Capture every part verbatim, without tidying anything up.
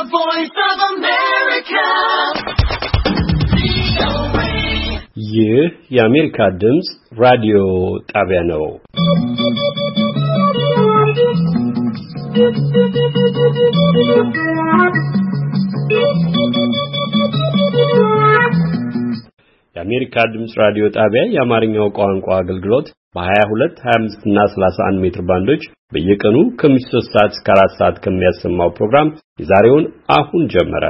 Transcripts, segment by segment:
The Voice of America. ይህ የአሜሪካ ድምጽ ራዲዮ ጣቢያ ነው። የአሜሪካ ድምጽ ራዲዮ ጣቢያ የአማርኛው ቋንቋ አገልግሎት በ22፣ ሃያ አምስት እና ሰላሳ አንድ ሜትር ባንዶች በየቀኑ ከምሽቱ ሶስት ሰዓት እስከ አራት ሰዓት ከሚያሰማው ፕሮግራም የዛሬውን አሁን ጀመረ።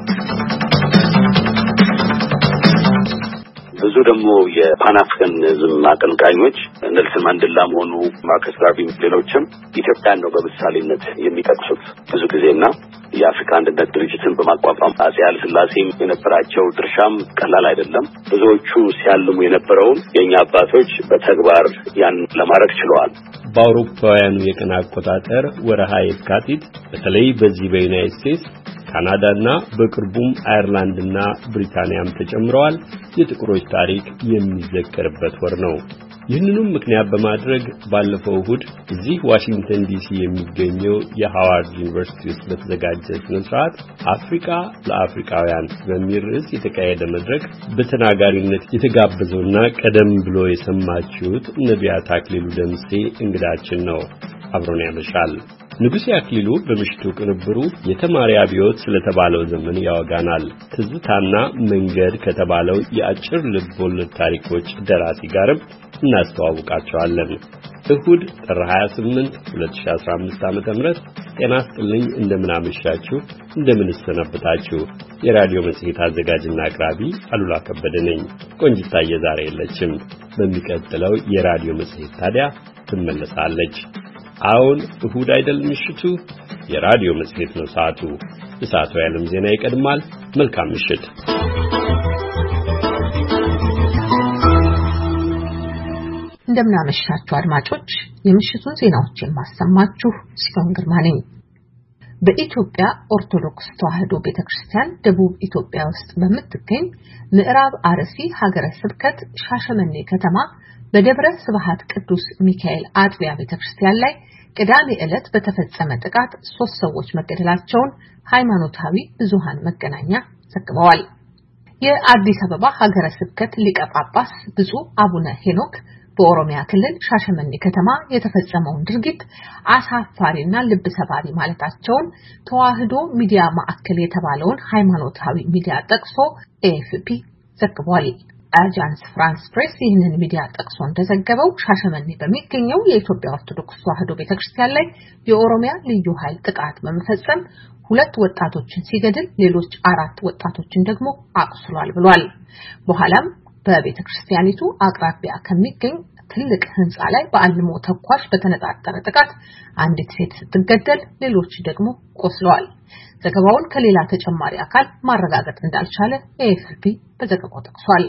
ብዙ ደግሞ የፓን አፍሪካኒዝም አቀንቃኞች ኔልሰን ማንዴላም ሆኑ ማርከስ ጋርቪ ሌሎችም ኢትዮጵያን ነው በምሳሌነት የሚጠቅሱት ብዙ ጊዜና የአፍሪካ አንድነት ድርጅትን በማቋቋም አፄ ኃይለ ሥላሴም የነበራቸው ድርሻም ቀላል አይደለም። ብዙዎቹ ሲያልሙ የነበረውን የኛ አባቶች በተግባር ያን ለማድረግ ችለዋል። በአውሮፓውያኑ የቀን አቆጣጠር ወርሃ የካቲት በተለይ በዚህ በዩናይትድ ስቴትስ ካናዳና በቅርቡም አየርላንድና ብሪታንያም ተጨምረዋል የጥቁሮች ታሪክ የሚዘከርበት ወር ነው። ይህንንም ምክንያት በማድረግ ባለፈው እሁድ እዚህ ዋሽንግተን ዲሲ የሚገኘው የሃዋርድ ዩኒቨርሲቲ ውስጥ በተዘጋጀ ስነ ስርዓት አፍሪካ ለአፍሪካውያን በሚል ርዕስ የተካሄደ መድረክ በተናጋሪነት የተጋበዘውና ቀደም ብሎ የሰማችሁት ነቢያት አክሊሉ ደምሴ እንግዳችን ነው። አብሮን ያመሻል። ንጉሴ አክሊሉ በምሽቱ ቅንብሩ የተማሪ አብዮት ስለተባለው ዘመን ያወጋናል። ትዝታና መንገድ ከተባለው የአጭር ልብ ወለድ ታሪኮች ደራሲ ጋርም እናስተዋውቃቸዋለን። እሁድ ጥር ሃያ ስምንት ሁለት ሺህ አስራ አምስት ዓመተ ምህረት ጤና ይስጥልኝ። እንደምን አመሻችሁ፣ እንደምን ሰነበታችሁ። የራዲዮ መጽሔት አዘጋጅና አቅራቢ አሉላ ከበደ ነኝ። ቆንጅታዬ ዛሬ የለችም። በሚቀጥለው የራዲዮ መጽሔት ታዲያ ትመለሳለች። አሁን እሁድ አይደል ምሽቱ፣ የራዲዮ መጽሔት ነው ሰዓቱ። የሰዓቱ የዓለም ዜና ይቀድማል። መልካም ምሽት። እንደምን አመሻችሁ አድማጮች። የምሽቱን ዜናዎች የማሰማችሁ ሲሆን ግርማ ነኝ። በኢትዮጵያ ኦርቶዶክስ ተዋሕዶ ቤተክርስቲያን ደቡብ ኢትዮጵያ ውስጥ በምትገኝ ምዕራብ አርሲ ሀገረ ስብከት ሻሸመኔ ከተማ በደብረ ስብሐት ቅዱስ ሚካኤል አጥቢያ ቤተክርስቲያን ላይ ቅዳሜ ዕለት በተፈጸመ ጥቃት ሶስት ሰዎች መገደላቸውን ሃይማኖታዊ ብዙሃን መገናኛ ዘግበዋል። የአዲስ አበባ ሀገረ ስብከት ሊቀ ጳጳስ ብፁዕ አቡነ ሄኖክ በኦሮሚያ ክልል ሻሸመኔ ከተማ የተፈጸመውን ድርጊት አሳፋሪና ልብ ሰባሪ ማለታቸውን ተዋሕዶ ሚዲያ ማዕከል የተባለውን ሃይማኖታዊ ሚዲያ ጠቅሶ ኤኤፍፒ ዘግቧል። አጃንስ ፍራንስ ፕሬስ ይህንን ሚዲያ ጠቅሶ እንደዘገበው ሻሸመኔ በሚገኘው የኢትዮጵያ ኦርቶዶክስ ተዋሕዶ ቤተክርስቲያን ላይ የኦሮሚያ ልዩ ኃይል ጥቃት በመፈጸም ሁለት ወጣቶችን ሲገድል ሌሎች አራት ወጣቶችን ደግሞ አቁስሏል ብሏል። በኋላም በቤተክርስቲያኒቱ አቅራቢያ ከሚገኝ ትልቅ ህንጻ ላይ በአልሞ ተኳሽ በተነጣጠረ ጥቃት አንዲት ሴት ስትገደል ሌሎች ደግሞ ቆስለዋል። ዘገባውን ከሌላ ተጨማሪ አካል ማረጋገጥ እንዳልቻለ ኤኤፍፒ በዘገባው ጠቅሷል።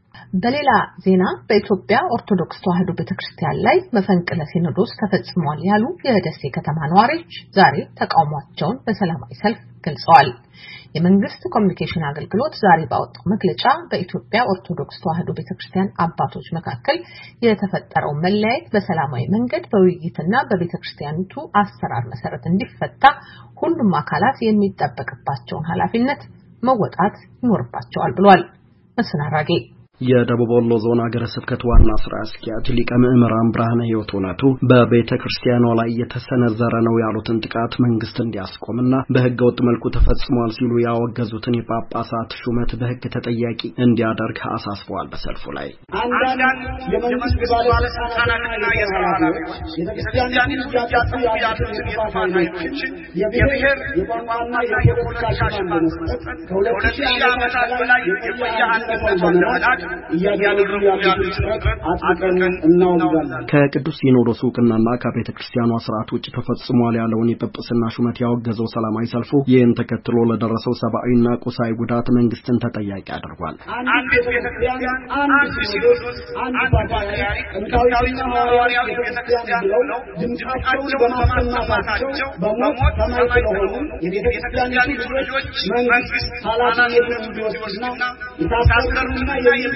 በሌላ ዜና በኢትዮጵያ ኦርቶዶክስ ተዋሕዶ ቤተክርስቲያን ላይ መፈንቅለ ሲኖዶስ ተፈጽሟል ያሉ የደሴ ከተማ ነዋሪዎች ዛሬ ተቃውሟቸውን በሰላማዊ ሰልፍ ገልጸዋል። የመንግስት ኮሚኒኬሽን አገልግሎት ዛሬ ባወጣው መግለጫ በኢትዮጵያ ኦርቶዶክስ ተዋሕዶ ቤተክርስቲያን አባቶች መካከል የተፈጠረው መለያየት በሰላማዊ መንገድ በውይይትና በቤተክርስቲያኒቱ አሰራር መሰረት እንዲፈታ ሁሉም አካላት የሚጠበቅባቸውን ኃላፊነት መወጣት ይኖርባቸዋል ብሏል። መስናራጌ የደቡብ ወሎ ዞን ሀገረ ስብከት ዋና ስራ አስኪያጅ ሊቀ ምዕመራን ብርሃነ ሕይወት እውነቱ በቤተ ክርስቲያኗ ላይ የተሰነዘረ ነው ያሉትን ጥቃት መንግስት እንዲያስቆምና በህገ ወጥ መልኩ ተፈጽሟል ሲሉ ያወገዙትን የጳጳሳት ሹመት በህግ ተጠያቂ እንዲያደርግ አሳስበዋል። በሰልፉ ላይ አንዳንድ የመንግስት ባለስልጣናትና የሥራ ኃላፊዎች የቤተክርስቲያኒቱ ያጣጡ ያሉትን የጥፋት ኃይሎች የብሔር የቋንቋና የፖለቲካ ሽፋን በመስጠት ከሁለት ሺህ ዓመታት በላይ የቆየ አንድነቷን ለመናድ እያደረጉ ያሉትን ጥረት አጥብቀን እናወግዛለን። ከቅዱስ ሲኖዶስ ዕውቅናና ከቤተ ክርስቲያኗ ስርዓት ውጭ ተፈጽሟል ያለውን የጵጵስና ሹመት ያወገዘው ሰላማዊ ሰልፉ ይህን ተከትሎ ለደረሰው ሰብአዊና ቁሳዊ ጉዳት መንግስትን ተጠያቂ አድርጓል። አንድ ቤተክርስቲያን፣ አንድ ሲኖዶስ፣ አንድ ፓትርያርክ ጥንታዊና ሐዋርያዊ ቤተክርስቲያን ብለው ድምፃቸውን በማሰማታቸው በሞት ሰማይ ስለሆኑ የቤተክርስቲያኒቱ ልጆች መንግስት ኃላፊነቱን እንዲወስድና የታሰሩና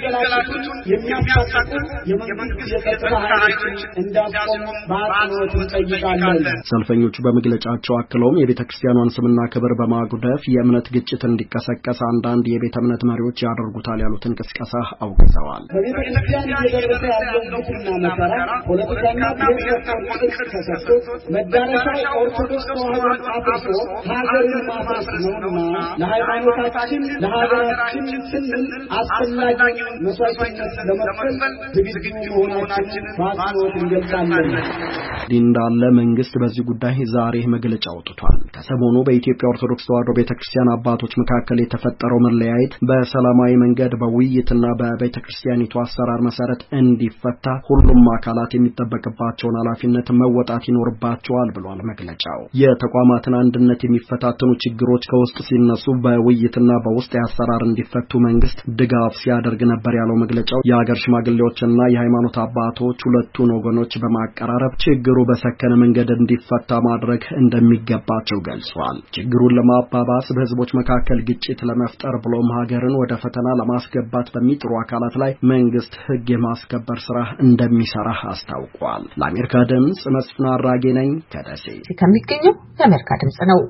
የሚንገላቱትን የሚያሳቅቁ የመንግስት የጸጥታ ኃይሎችን እንዳቆሙ በአጽንኦት እንጠይቃለን። ሰልፈኞቹ በመግለጫቸው አክለውም የቤተ ክርስቲያኗን ስምና ክብር በማጉደፍ የእምነት ግጭት እንዲቀሰቀስ አንዳንድ የቤተ እምነት መሪዎች ያደርጉታል ያሉትን ቅስቀሳ አውግዘዋል። በቤተ ክርስቲያን እየደረሰ ያለው ግፍና መከራ ፖለቲካና ብሔር ተኮር ቅርጽ ተሰጥቶ መዳረሻው ኦርቶዶክስ ተዋሕዶን አፍርሶ ሀገርን ማፍረስ ነውና ለሃይማኖታችን ለሀገራችን ስንል አስፈላጊውን መስዋዕትነት ለመክፈል ዝግጁ መሆናችንን በአጽንኦት እንገልጻለን። እንዳለ መንግስት በዚህ ጉዳይ ዛሬ መግለጫ አውጥቷል። ከሰሞኑ በኢትዮጵያ ኦርቶዶክስ ተዋሕዶ ቤተክርስቲያን አባቶች መካከል የተፈጠረው መለያየት በሰላማዊ መንገድ በውይይትና በቤተክርስቲያኒቱ አሰራር መሰረት እንዲፈታ ሁሉም አካላት የሚጠበቅባቸውን ኃላፊነት መወጣት ይኖርባቸዋል ብሏል መግለጫው። የተቋማትን አንድነት የሚፈታተኑ ችግሮች ከውስጥ ሲነሱ በውይይትና በውስጥ አሰራር እንዲፈቱ መንግስት ድጋፍ ሲያደርግ ነበር ያለው መግለጫው የሀገር ሽማግሌዎችና የሃይማኖት አባቶች ሁለቱን ወገኖች በማቀራረብ ችግሩ በሰከነ መንገድ እንዲፈታ ማድረግ እንደሚገባቸው ገልጿል። ችግሩን ለማባባስ በህዝቦች መካከል ግጭት ለመፍጠር ብሎም ሀገርን ወደ ፈተና ለማስገባት በሚጥሩ አካላት ላይ መንግስት ህግ የማስከበር ስራ እንደሚሰራ አስታውቋል። ለአሜሪካ ድምጽ መስፍን አራጌ ነኝ ከደሴ። ከሚገኘው የአሜሪካ ድምጽ ነው።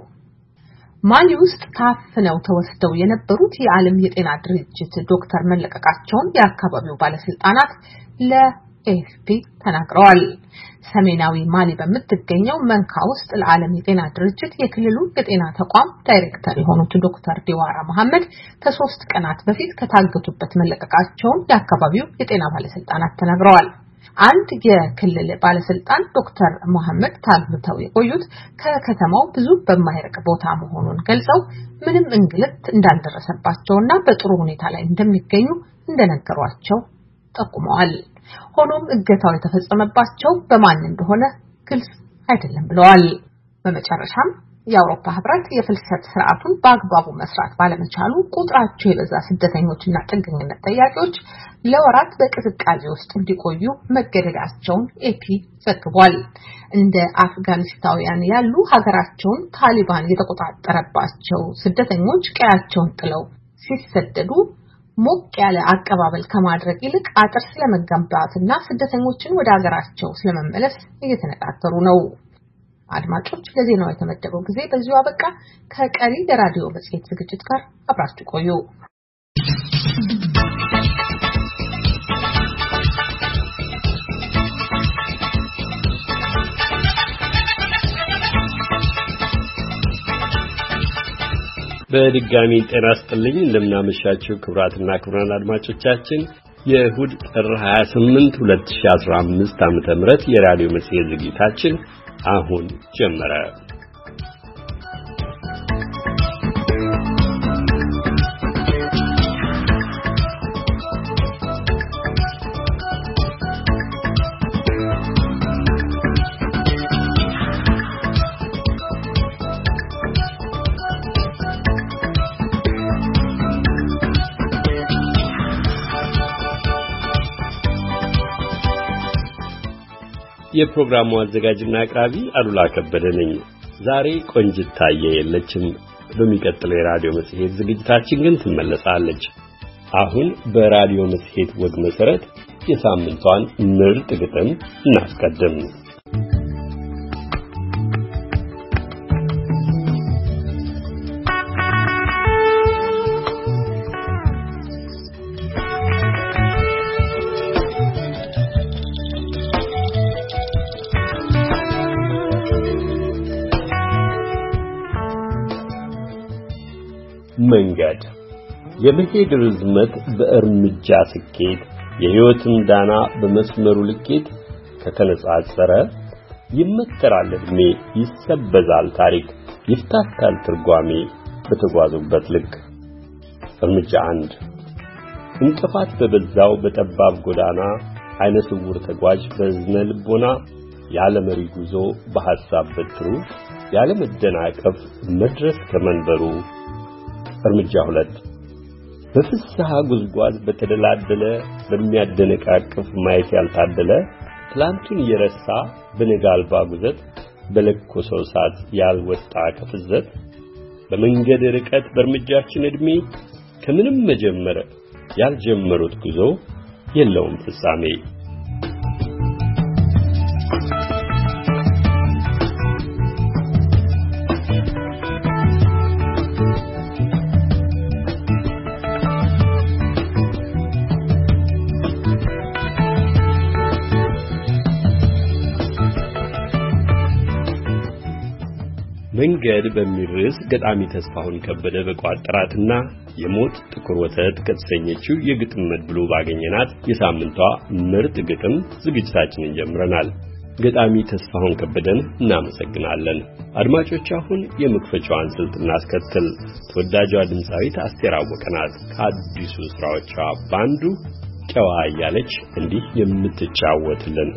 ማሊ ውስጥ ታፍነው ተወስደው የነበሩት የዓለም የጤና ድርጅት ዶክተር መለቀቃቸውን የአካባቢው ባለስልጣናት ለኤፍፒ ተናግረዋል። ሰሜናዊ ማሊ በምትገኘው መንካ ውስጥ ለዓለም የጤና ድርጅት የክልሉ የጤና ተቋም ዳይሬክተር የሆኑት ዶክተር ዲዋራ መሐመድ ከሶስት ቀናት በፊት ከታገቱበት መለቀቃቸውን የአካባቢው የጤና ባለስልጣናት ተናግረዋል። አንድ የክልል ባለስልጣን ዶክተር መሐመድ ታግተው የቆዩት ከከተማው ብዙ በማይርቅ ቦታ መሆኑን ገልጸው ምንም እንግልት እንዳልደረሰባቸውና በጥሩ ሁኔታ ላይ እንደሚገኙ እንደነገሯቸው ጠቁመዋል። ሆኖም እገታው የተፈጸመባቸው በማን እንደሆነ ግልጽ አይደለም ብለዋል። በመጨረሻም የአውሮፓ ህብረት የፍልሰት ስርዓቱን በአግባቡ መስራት ባለመቻሉ ቁጥራቸው የበዛ ስደተኞችና ጥገኝነት ጠያቂዎች ለወራት በቅዝቃዜ ውስጥ እንዲቆዩ መገደዳቸውን ኤፒ ዘግቧል። እንደ አፍጋኒስታውያን ያሉ ሀገራቸውን ታሊባን የተቆጣጠረባቸው ስደተኞች ቀያቸውን ጥለው ሲሰደዱ ሞቅ ያለ አቀባበል ከማድረግ ይልቅ አጥር ስለመገንባትና ስደተኞችን ወደ ሀገራቸው ስለመመለስ እየተነጋገሩ ነው። አድማጮች ለዜናው የተመደበው ጊዜ በዚሁ አበቃ። ከቀሪ የራዲዮ መጽሔት ዝግጅት ጋር አብራችሁ ቆዩ። በድጋሚ ጤና ይስጥልኝ። እንደምናመሻችሁ ክቡራትና ክቡራን አድማጮቻችን የእሁድ ጥር ሃያ ስምንት ሁለት ሺህ አስራ አምስት ዓመተ ምህረት የራዲዮ መጽሔት ዝግጅታችን አሁን ጀመረ። የፕሮግራሙ አዘጋጅና አቅራቢ አሉላ ከበደ ነኝ። ዛሬ ቆንጅት ታየ የለችም። በሚቀጥለው የራዲዮ መጽሔት ዝግጅታችን ግን ትመለሳለች። አሁን በራዲዮ መጽሔት ወግ መሰረት የሳምንቷን ምርጥ ግጥም እናስቀድም። መንገድ የመሄድ ርዝመት በእርምጃ ስኬት የሕይወትን ዳና በመስመሩ ልኬት ከተነጻጸረ ይመከራል ዕድሜ ይሰበዛል ታሪክ ይፍታታል ትርጓሜ በተጓዙበት ልክ። እርምጃ አንድ እንቅፋት በበዛው በጠባብ ጎዳና አይነ ስውር ተጓዥ በዝነ ልቦና ያለ መሪ ጉዞ በሐሳብ በትሩ ያለ መደናቀፍ መድረስ ከመንበሩ። እርምጃ ሁለት በፍስሐ ጉዝጓዝ በተደላደለ በሚያደነቃቅፍ ማየት ያልታደለ ትላንቱን የረሳ በነጋልባ ጉዘት በለኮሰው ሰዓት ያልወጣ ከፍዘት በመንገድ ርቀት በእርምጃችን ዕድሜ ከምንም መጀመር ያልጀመሩት ጉዞ የለውም ፍጻሜ። መንገድ በሚል ርዕስ ገጣሚ ተስፋሁን ከበደ በቋጠራትና የሞት ጥቁር ወተት ከተሰኘችው የግጥም መድብሉ ባገኘናት የሳምንቷ ምርጥ ግጥም ዝግጅታችንን ጀምረናል። ገጣሚ ተስፋሁን ከበደን እናመሰግናለን። አድማጮች አሁን የመክፈቻዋን ስልት እናስከትል። ተወዳጇ ድምፃዊት አስቴር አወቀ ናት ከአዲሱ ስራዎቿ ባንዱ ጨዋ እያለች እንዲህ የምትጫወትልን።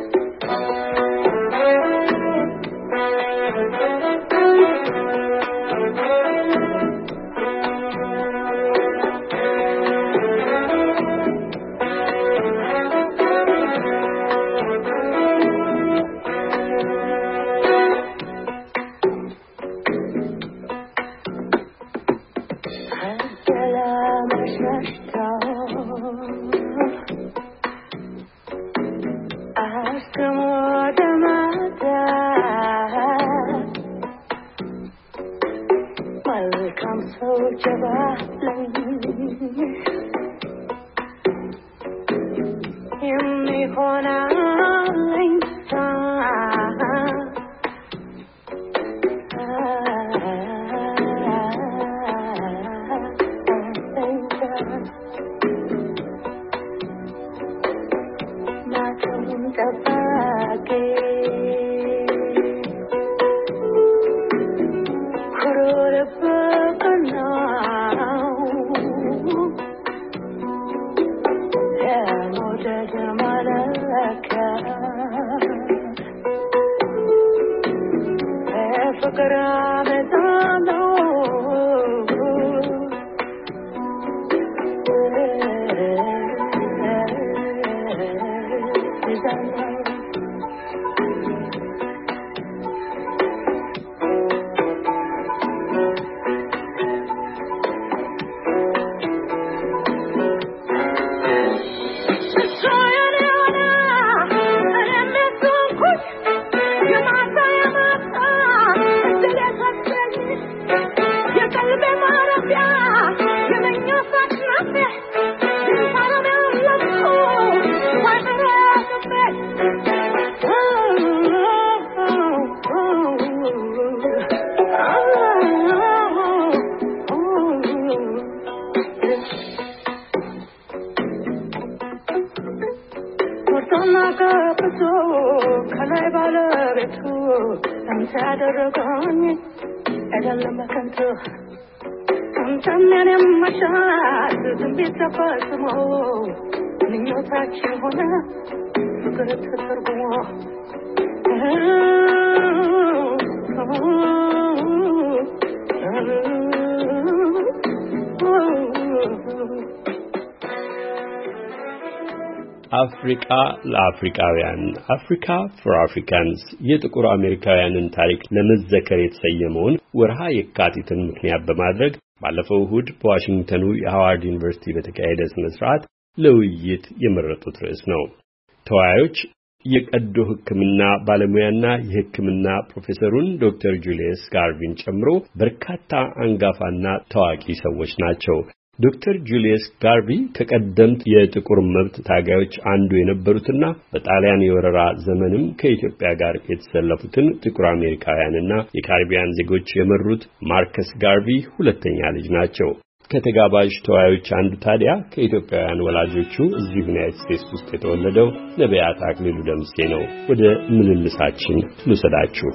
አፍሪካ ለአፍሪካውያን አፍሪካ ፎር አፍሪካንስ የጥቁር አሜሪካውያንን ታሪክ ለመዘከር የተሰየመውን ወርሃ የካቲትን ምክንያት በማድረግ ባለፈው እሁድ በዋሽንግተኑ የሃዋርድ ዩኒቨርሲቲ በተካሄደ ስነ ስርዓት ለውይይት የመረጡት ርዕስ ነው። ተወያዮች የቀዶ ሕክምና ባለሙያና የሕክምና ፕሮፌሰሩን ዶክተር ጁሊየስ ጋርቪን ጨምሮ በርካታ አንጋፋና ታዋቂ ሰዎች ናቸው። ዶክተር ጁሊየስ ጋርቪ ከቀደምት የጥቁር መብት ታጋዮች አንዱ የነበሩትና በጣሊያን የወረራ ዘመንም ከኢትዮጵያ ጋር የተሰለፉትን ጥቁር አሜሪካውያንና የካሪቢያን ዜጎች የመሩት ማርከስ ጋርቪ ሁለተኛ ልጅ ናቸው። ከተጋባዥ ተወያዮች አንዱ ታዲያ ከኢትዮጵያውያን ወላጆቹ እዚህ ዩናይትድ ስቴትስ ውስጥ የተወለደው ነቢያት አክሊሉ ደምሴ ነው። ወደ ምልልሳችን ልውሰዳችሁ።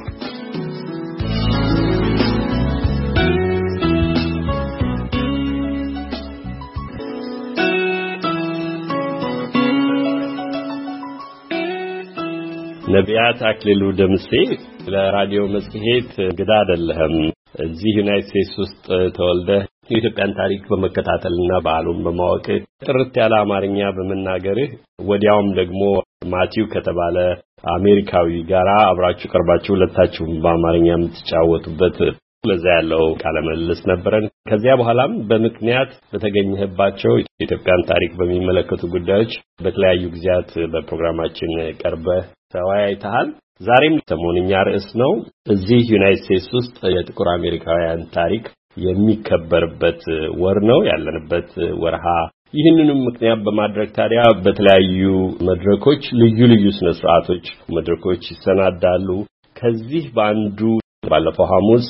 ነቢያት አክሊሉ ደምሴ ለራዲዮ መጽሔት እንግዳ አይደለህም። እዚህ ዩናይትድ ስቴትስ ውስጥ ተወልደህ የኢትዮጵያን ታሪክ በመከታተልና ባህሉን በማወቅ ጥርት ያለ አማርኛ በመናገርህ ወዲያውም ደግሞ ማቲው ከተባለ አሜሪካዊ ጋራ አብራችሁ ቀርባችሁ ሁለታችሁም በአማርኛ የምትጫወቱበት ለዛ ያለው ቃለ መልስ ነበረን። ከዚያ በኋላም በምክንያት በተገኘህባቸው የኢትዮጵያን ታሪክ በሚመለከቱ ጉዳዮች በተለያዩ ጊዜያት በፕሮግራማችን ቀርበህ ተወያይተሃል። ዛሬም ሰሞንኛ ርዕስ ነው። እዚህ ዩናይትድ ስቴትስ ውስጥ የጥቁር አሜሪካውያን ታሪክ የሚከበርበት ወር ነው ያለንበት ወርሃ። ይህንንም ምክንያት በማድረግ ታዲያ በተለያዩ መድረኮች ልዩ ልዩ ስነ ስርዓቶች መድረኮች ይሰናዳሉ። ከዚህ በአንዱ ባለፈው ሐሙስ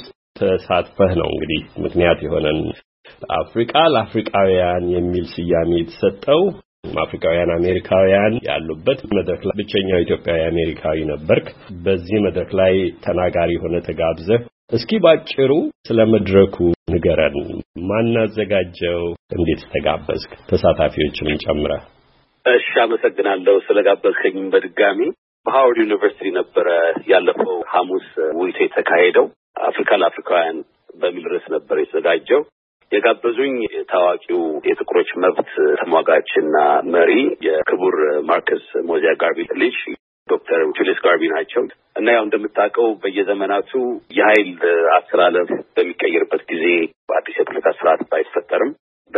ተሳትፈህ ነው እንግዲህ ምክንያት የሆነን አፍሪካ ለአፍሪካውያን የሚል ስያሜ የተሰጠው አፍሪካውያን አሜሪካውያን ያሉበት መድረክ ላይ ብቸኛው ኢትዮጵያዊ አሜሪካዊ ነበርክ። በዚህ መድረክ ላይ ተናጋሪ ሆነ ተጋብዘህ እስኪ ባጭሩ ስለ መድረኩ ንገረን። ማን አዘጋጀው? እንዴት ተጋበዝክ? ተሳታፊዎችንም ጨምረህ። እሺ፣ አመሰግናለሁ ስለጋበዝከኝ በድጋሚ። በሃዋርድ ዩኒቨርሲቲ ነበረ ያለፈው ሐሙስ ውይይት የተካሄደው። አፍሪካ ለአፍሪካውያን በሚል ርዕስ ነበር የተዘጋጀው። የጋበዙኝ ታዋቂው የጥቁሮች መብት ተሟጋችና መሪ የክቡር ማርከስ ሞዚያ ጋርቪ ልጅ ዶክተር ጁሊየስ ጋርቪ ናቸው እና ያው እንደምታውቀው በየዘመናቱ የኃይል አስተላለፍ በሚቀየርበት ጊዜ በአዲስ የፖለቲካ ስርዓት ባይፈጠርም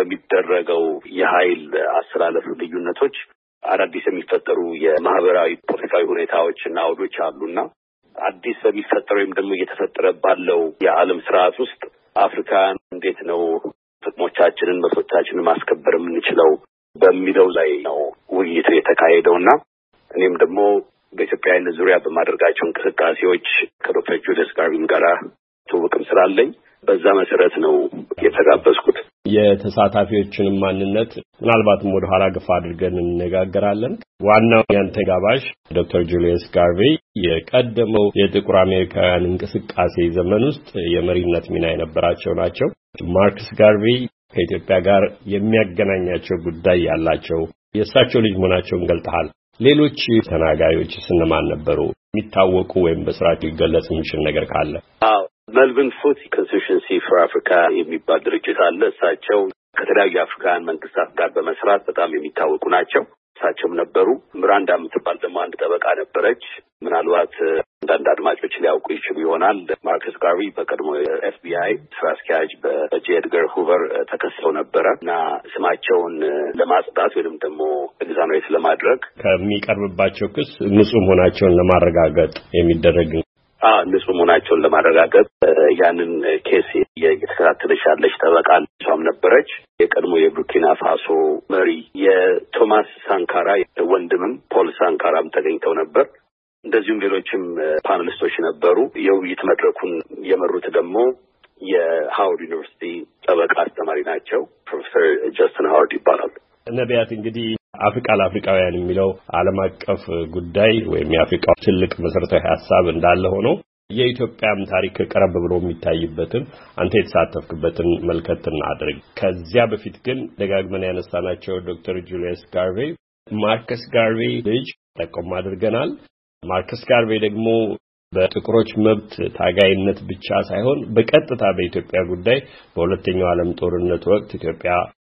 በሚደረገው የኃይል አስተላለፍ ልዩነቶች አዳዲስ የሚፈጠሩ የማህበራዊ ፖለቲካዊ ሁኔታዎች እና አውዶች አሉና አዲስ በሚፈጠር ወይም ደግሞ እየተፈጠረ ባለው የዓለም ስርዓት ውስጥ አፍሪካን እንዴት ነው ጥቅሞቻችንን መብቶቻችንን ማስከበር የምንችለው በሚለው ላይ ነው ውይይቱ የተካሄደውና እኔም ደግሞ በኢትዮጵያዊነት ዙሪያ በማድረጋቸው እንቅስቃሴዎች ከዶክተር ጁሊየስ ጋርቪም ጋር ትውውቅም ስላለኝ በዛ መሰረት ነው የተጋበዝኩት። የተሳታፊዎችንም ማንነት ምናልባትም ወደ ኋላ ገፋ አድርገን እንነጋገራለን። ዋናው ያንተ ጋባዥ ዶክተር ጁሊየስ ጋርቪ የቀደመው የጥቁር አሜሪካውያን እንቅስቃሴ ዘመን ውስጥ የመሪነት ሚና የነበራቸው ናቸው። ማርከስ ጋርቪ ከኢትዮጵያ ጋር የሚያገናኛቸው ጉዳይ ያላቸው የእሳቸው ልጅ መሆናቸውን ገልጠሃል። ሌሎች ተናጋሪዎች እነማን ነበሩ? የሚታወቁ ወይም በስራቸው ሊገለጽ የሚችል ነገር ካለ? አዎ፣ መልቪን ፉት ኮንስቲቱሽንሲ ፎር አፍሪካ የሚባል ድርጅት አለ። እሳቸው ከተለያዩ የአፍሪካውያን መንግስታት ጋር በመስራት በጣም የሚታወቁ ናቸው። እሳቸውም ነበሩ። ምራንዳ የምትባል ደግሞ አንድ ጠበቃ ነበረች። ምናልባት አንዳንድ አድማጮች ሊያውቁ ይችሉ ይሆናል። ማርከስ ጋርቪ በቀድሞ ኤፍ ቢ አይ ስራ አስኪያጅ በጄ ኤድገር ሁቨር ተከሰው ነበረ እና ስማቸውን ለማጽዳት ወይም ደግሞ ኤግዛሚኔት ለማድረግ ከሚቀርብባቸው ክስ ንጹህ መሆናቸውን ለማረጋገጥ የሚደረግ አ ንጹህ መሆናቸውን ለማረጋገጥ ያንን ኬስ እየተከታተለች ያለች ጠበቃ እሷም ነበረች። የቀድሞ የቡርኪና ፋሶ መሪ የቶማስ ሳንካራ ወንድምም ፖል ሳንካራም ተገኝተው ነበር። እንደዚሁም ሌሎችም ፓነሊስቶች ነበሩ። የውይይት መድረኩን የመሩት ደግሞ የሃዋርድ ዩኒቨርሲቲ ጠበቃ አስተማሪ ናቸው። ፕሮፌሰር ጀስትን ሃዋርድ ይባላሉ። ነቢያት እንግዲህ አፍሪካ ለአፍሪካውያን የሚለው ዓለም አቀፍ ጉዳይ ወይም የአፍሪካ ትልቅ መሰረታዊ ሐሳብ እንዳለ ሆኖ የኢትዮጵያም ታሪክ ቀረብ ብሎ የሚታይበትን አንተ የተሳተፍክበትን መልከትና አድርግ። ከዚያ በፊት ግን ደጋግመን ያነሳናቸው ዶክተር ጁሊየስ ጋርቪ ማርከስ ጋርቪ ልጅ ጠቆም አድርገናል። ማርከስ ጋርቪ ደግሞ በጥቁሮች መብት ታጋይነት ብቻ ሳይሆን በቀጥታ በኢትዮጵያ ጉዳይ በሁለተኛው ዓለም ጦርነት ወቅት ኢትዮጵያ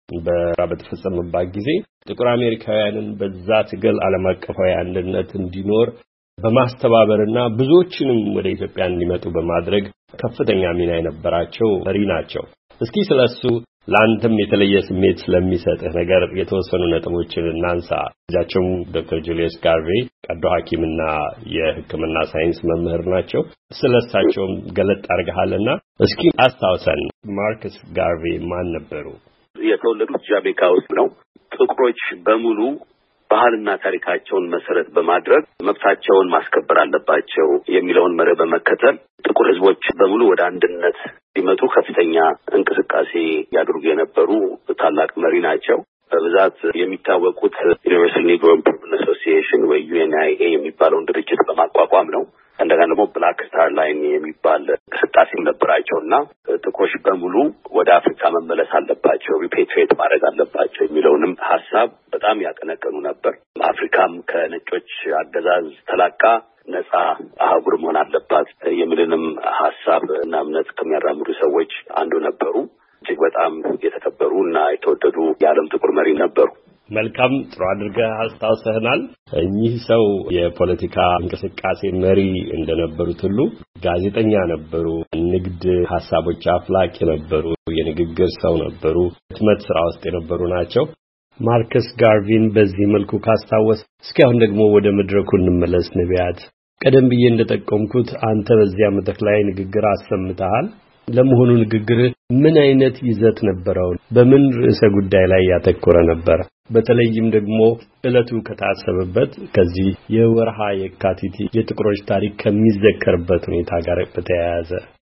በተፈጸመባት ጊዜ ጥቁር አሜሪካውያንን በዛ ትግል ዓለም አቀፋዊ አንድነት እንዲኖር በማስተባበርና ብዙዎችንም ወደ ኢትዮጵያ እንዲመጡ በማድረግ ከፍተኛ ሚና የነበራቸው መሪ ናቸው። እስኪ ስለሱ ለአንተም የተለየ ስሜት ስለሚሰጥህ ነገር የተወሰኑ ነጥቦችን እናንሳ። እዛቸው ዶክተር ጁሊየስ ጋርቪ ቀዶ ሐኪምና የሕክምና ሳይንስ መምህር ናቸው። ስለሳቸውም ገለጥ አድርገሃልና እስኪ አስታውሰን። ማርከስ ጋርቪ ማን ነበሩ? የተወለዱት ጃሜይካ ውስጥ ነው። ጥቁሮች በሙሉ ባህልና ታሪካቸውን መሰረት በማድረግ መብታቸውን ማስከበር አለባቸው የሚለውን መርህ በመከተል ጥቁር ሕዝቦች በሙሉ ወደ አንድነት ሊመጡ ከፍተኛ እንቅስቃሴ ያድርጉ የነበሩ ታላቅ መሪ ናቸው። በብዛት የሚታወቁት ዩኒቨርሳል ኒግሮ ኢምፕሩቭመንት አሶሲዬሽን ወይ ዩ ኤን አይ ኤ የሚባለውን ድርጅት በማቋቋም ነው። እንደገና ደግሞ ብላክ ስታር ላይን የሚባል እንቅስቃሴም ነበራቸውና ጥቁሮች በሙሉ ወደ አፍሪካ መመለስ አለባቸው፣ ሪፔትሪየት ማድረግ አለባቸው የሚለውንም ሀሳብ በጣም ያቀነቀኑ ነበር። አፍሪካም ከነጮች አገዛዝ ተላቃ ነጻ አህጉር መሆን አለባት የሚልንም ሀሳብ እና እምነት ከሚያራምዱ ሰዎች አንዱ ነበሩ። እጅግ በጣም የተከበሩ እና የተወደዱ የዓለም ጥቁር መሪ ነበሩ። መልካም ጥሩ አድርገህ አስታውሰህናል። እኚህ ሰው የፖለቲካ እንቅስቃሴ መሪ እንደነበሩት ሁሉ ጋዜጠኛ ነበሩ፣ ንግድ ሐሳቦች አፍላቂ ነበሩ፣ የንግግር ሰው ነበሩ፣ ህትመት ስራ ውስጥ የነበሩ ናቸው። ማርከስ ጋርቪን በዚህ መልኩ ካስታወስ እስኪ አሁን ደግሞ ወደ መድረኩ እንመለስ። ነቢያት ቀደም ብዬ እንደጠቆምኩት አንተ በዚያ መድረክ ላይ ንግግር አሰምተሃል። ለመሆኑ ንግግር ምን አይነት ይዘት ነበረው? በምን ርዕሰ ጉዳይ ላይ ያተኮረ ነበር? በተለይም ደግሞ ዕለቱ ከታሰበበት ከዚህ የወርሃ የካቲት የጥቁሮች ታሪክ ከሚዘከርበት ሁኔታ ጋር በተያያዘ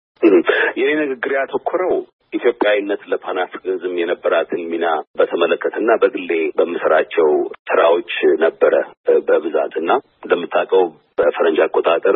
የኔ ንግግር ያተኮረው ኢትዮጵያዊነት ለፓን አፍሪካኒዝም የነበራትን ሚና በተመለከተና በግሌ በምሰራቸው ስራዎች ነበረ በብዛትና እንደምታውቀው በፈረንጅ አቆጣጠር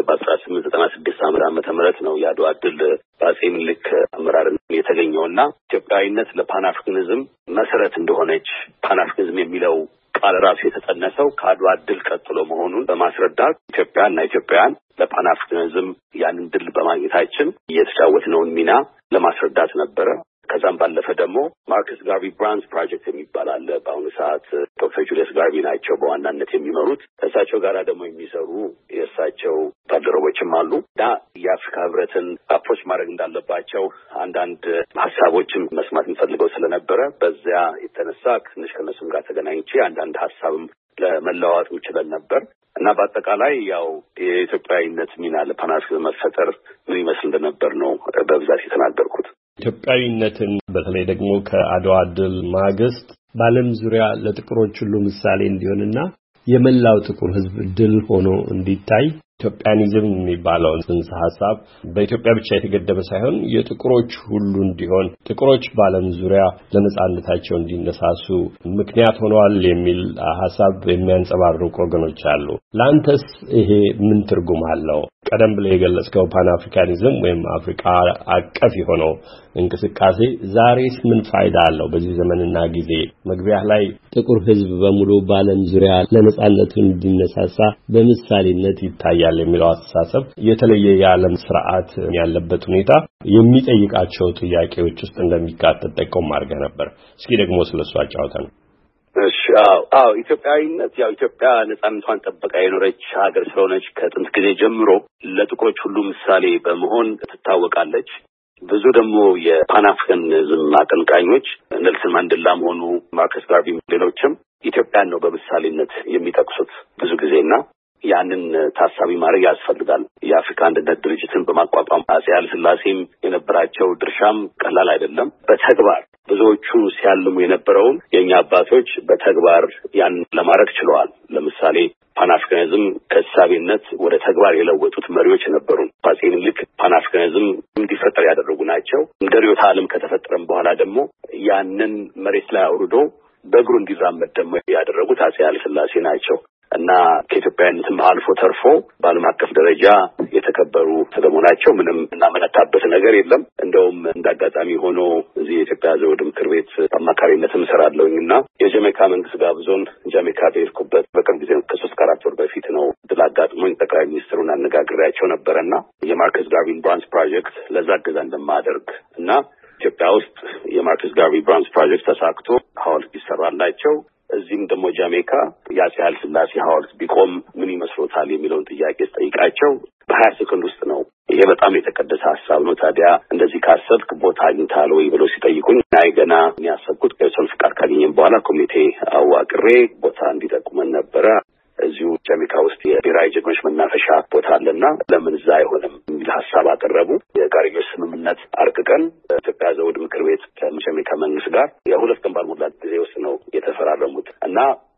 በ1896 ዓመተ ምህረት ነው የአድዋ ድል በአጼ ምኒልክ አመራር የተገኘውና ኢትዮጵያዊነት ለፓን አፍሪካኒዝም መሰረት እንደሆነች ፓን አፍሪካኒዝም የሚለው ቃል ራሱ የተጸነሰው ከአድዋ ድል ቀጥሎ መሆኑን በማስረዳት ኢትዮጵያና ኢትዮጵያውያን ለፓን አፍሪካኒዝም ያንን ድል በማግኘታችን እየተጫወትነውን ሚና ለማስረዳት ነበረ። ከዛም ባለፈ ደግሞ ማርከስ ጋርቪ ብራንስ ፕሮጀክት የሚባል አለ። በአሁኑ ሰዓት ዶክተር ጁሊየስ ጋርቪ ናቸው በዋናነት የሚመሩት። ከእሳቸው ጋር ደግሞ የሚሰሩ የእሳቸው ባልደረቦችም አሉ እና የአፍሪካ ህብረትን አፕሮች ማድረግ እንዳለባቸው አንዳንድ ሀሳቦችም መስማት እንፈልገው ስለነበረ በዚያ የተነሳ ትንሽ ከነሱም ጋር ተገናኝቼ አንዳንድ ሀሳብም ለመለዋወጥ እንችለን ነበር እና በአጠቃላይ ያው የኢትዮጵያዊነት ሚና ለፓን አፍሪካኒዝም መፈጠር ምን ይመስል እንደነበር ነው በብዛት የተናገርኩት። ኢትዮጵያዊነትን በተለይ ደግሞ ከአድዋ ድል ማግስት በዓለም ዙሪያ ለጥቁሮች ሁሉ ምሳሌ እንዲሆንና የመላው ጥቁር ህዝብ ድል ሆኖ እንዲታይ ኢትዮጵያኒዝም የሚባለው ጽንሰ ሐሳብ በኢትዮጵያ ብቻ የተገደበ ሳይሆን የጥቁሮች ሁሉ እንዲሆን ጥቁሮች በዓለም ዙሪያ ለነጻነታቸው እንዲነሳሱ ምክንያት ሆነዋል የሚል ሐሳብ የሚያንጸባርቁ ወገኖች አሉ። ለአንተስ ይሄ ምን ትርጉም አለው? ቀደም ብለህ የገለጽከው ፓን አፍሪካኒዝም ወይም አፍሪካ አቀፍ የሆነው እንቅስቃሴ ዛሬስ ምን ፋይዳ አለው? በዚህ ዘመንና ጊዜ መግቢያ ላይ ጥቁር ህዝብ በሙሉ በዓለም ዙሪያ ለነጻነቱ እንዲነሳሳ በምሳሌነት ይታያል የሚለው አስተሳሰብ የተለየ የዓለም ስርዓት ያለበት ሁኔታ የሚጠይቃቸው ጥያቄዎች ውስጥ እንደሚካተት ጠቆም አድርገህ ነበር። እስኪ ደግሞ ስለሱ አጫውተን። እሺ አዎ አዎ ኢትዮጵያዊነት ያው ኢትዮጵያ ነጻነቷን ጠብቃ የኖረች ሀገር ስለሆነች ከጥንት ጊዜ ጀምሮ ለጥቁሮች ሁሉ ምሳሌ በመሆን ትታወቃለች። ብዙ ደግሞ የፓን አፍሪካኒዝም አቀንቃኞች ኔልሰን ማንዴላም ሆኑ ማርከስ ጋርቪ ሌሎችም ኢትዮጵያን ነው በምሳሌነት የሚጠቅሱት ብዙ ጊዜና ያንን ታሳቢ ማድረግ ያስፈልጋል። የአፍሪካ አንድነት ድርጅትን በማቋቋም አጼ ኃይለ ሥላሴም የነበራቸው ድርሻም ቀላል አይደለም። በተግባር ብዙዎቹ ሲያልሙ የነበረውን የኛ አባቶች በተግባር ያን ለማድረግ ችለዋል። ለምሳሌ ፓን አፍሪካኒዝም ከእሳቤነት ወደ ተግባር የለወጡት መሪዎች ነበሩ። አጼ ምኒልክ ፓን አፍሪካኒዝም እንዲፈጠር ያደረጉ ናቸው። እንደ ርዕዮተ ዓለም ከተፈጠረም በኋላ ደግሞ ያንን መሬት ላይ አውርዶ በእግሩ እንዲራመድ ደግሞ ያደረጉት አጼ ኃይለ ሥላሴ ናቸው እና ከኢትዮጵያዊነትም አልፎ ተርፎ በዓለም አቀፍ ደረጃ የተከበሩ ስለመሆናቸው ምንም እናመነታበት ነገር የለም። እንደውም እንዳጋጣሚ ሆኖ እዚህ የኢትዮጵያ ዘውድ ምክር ቤት አማካሪነትም እሰራለሁኝና የጃሜካ መንግስት ጋብዞን ጃሜካ በሄድኩበት በቅርብ ጊዜ ከሶስት ከአራት ወር በፊት ነው ድል አጋጥሞኝ ጠቅላይ ሚኒስትሩን አነጋግሬያቸው ነበረና የማርከስ ጋርቪ ብራንስ ፕሮጀክት ለዛ እገዛ እንደማደርግ እና ኢትዮጵያ ውስጥ የማርከስ ጋርቪ ብራንስ ፕሮጀክት ተሳክቶ ሐውልት ይሰራላቸው እዚህም ደግሞ ጃሜካ የአጼ ኃይለ ሥላሴ ሐውልት ቢቆም ምን ይመስሎታል የሚለውን ጥያቄ ጠይቃቸው በሀያ ሰከንድ ውስጥ ነው ይሄ በጣም የተቀደሰ ሐሳብ ነው፣ ታዲያ እንደዚህ ካሰብክ ቦታ አግኝተሃል ወይ ብሎ ሲጠይቁኝ አይ ገና ያሰብኩት ከሰልፍ ፍቃድ ካገኘን በኋላ ኮሚቴ አዋቅሬ ቦታ እንዲጠቁመን ነበረ። እዚሁ ጃሜካ ውስጥ የብሔራዊ ጀግኖች መናፈሻ ቦታ አለና ለምን እዛ አይሆንም የሚል ሐሳብ አቀረቡ። የጋርዮሽ ስምምነት አርቅቀን ኢትዮጵያ ዘውድ ምክር ቤት ከጃሜካ መንግስት ጋር የሁለት ቀን ባልሞላ ጊዜ ውስጥ ነው የተፈራረሙት እና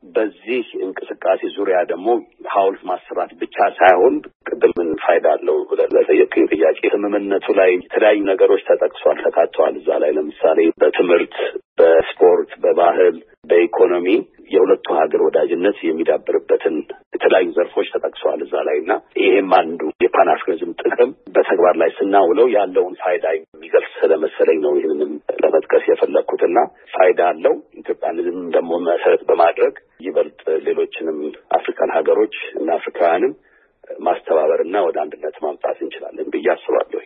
በዚህ እንቅስቃሴ ዙሪያ ደግሞ ሐውልት ማሰራት ብቻ ሳይሆን ቅድም ምን ፋይዳ አለው ለጠየቀኝ ጥያቄ ስምምነቱ ላይ የተለያዩ ነገሮች ተጠቅሷል፣ ተካተዋል። እዛ ላይ ለምሳሌ በትምህርት፣ በስፖርት፣ በባህል፣ በኢኮኖሚ የሁለቱ ሀገር ወዳጅነት የሚዳብርበትን የተለያዩ ዘርፎች ተጠቅሰዋል እዛ ላይና ይሄም አንዱ የፓን አፍሪካኒዝም ጥቅም በተግባር ላይ ስናውለው ያለውን ፋይዳ የሚገልጽ ስለመሰለኝ ነው ይህንንም ለመጥቀስ የፈለኩትና ፋይዳ አለው። ኢትዮጵያንንም ደግሞ መሰረት በማድረግ ይበልጥ ሌሎችንም አፍሪካን ሀገሮች እና አፍሪካውያንም ማስተባበርና ወደ አንድነት ማምጣት እንችላለን ብዬ አስባለሁ።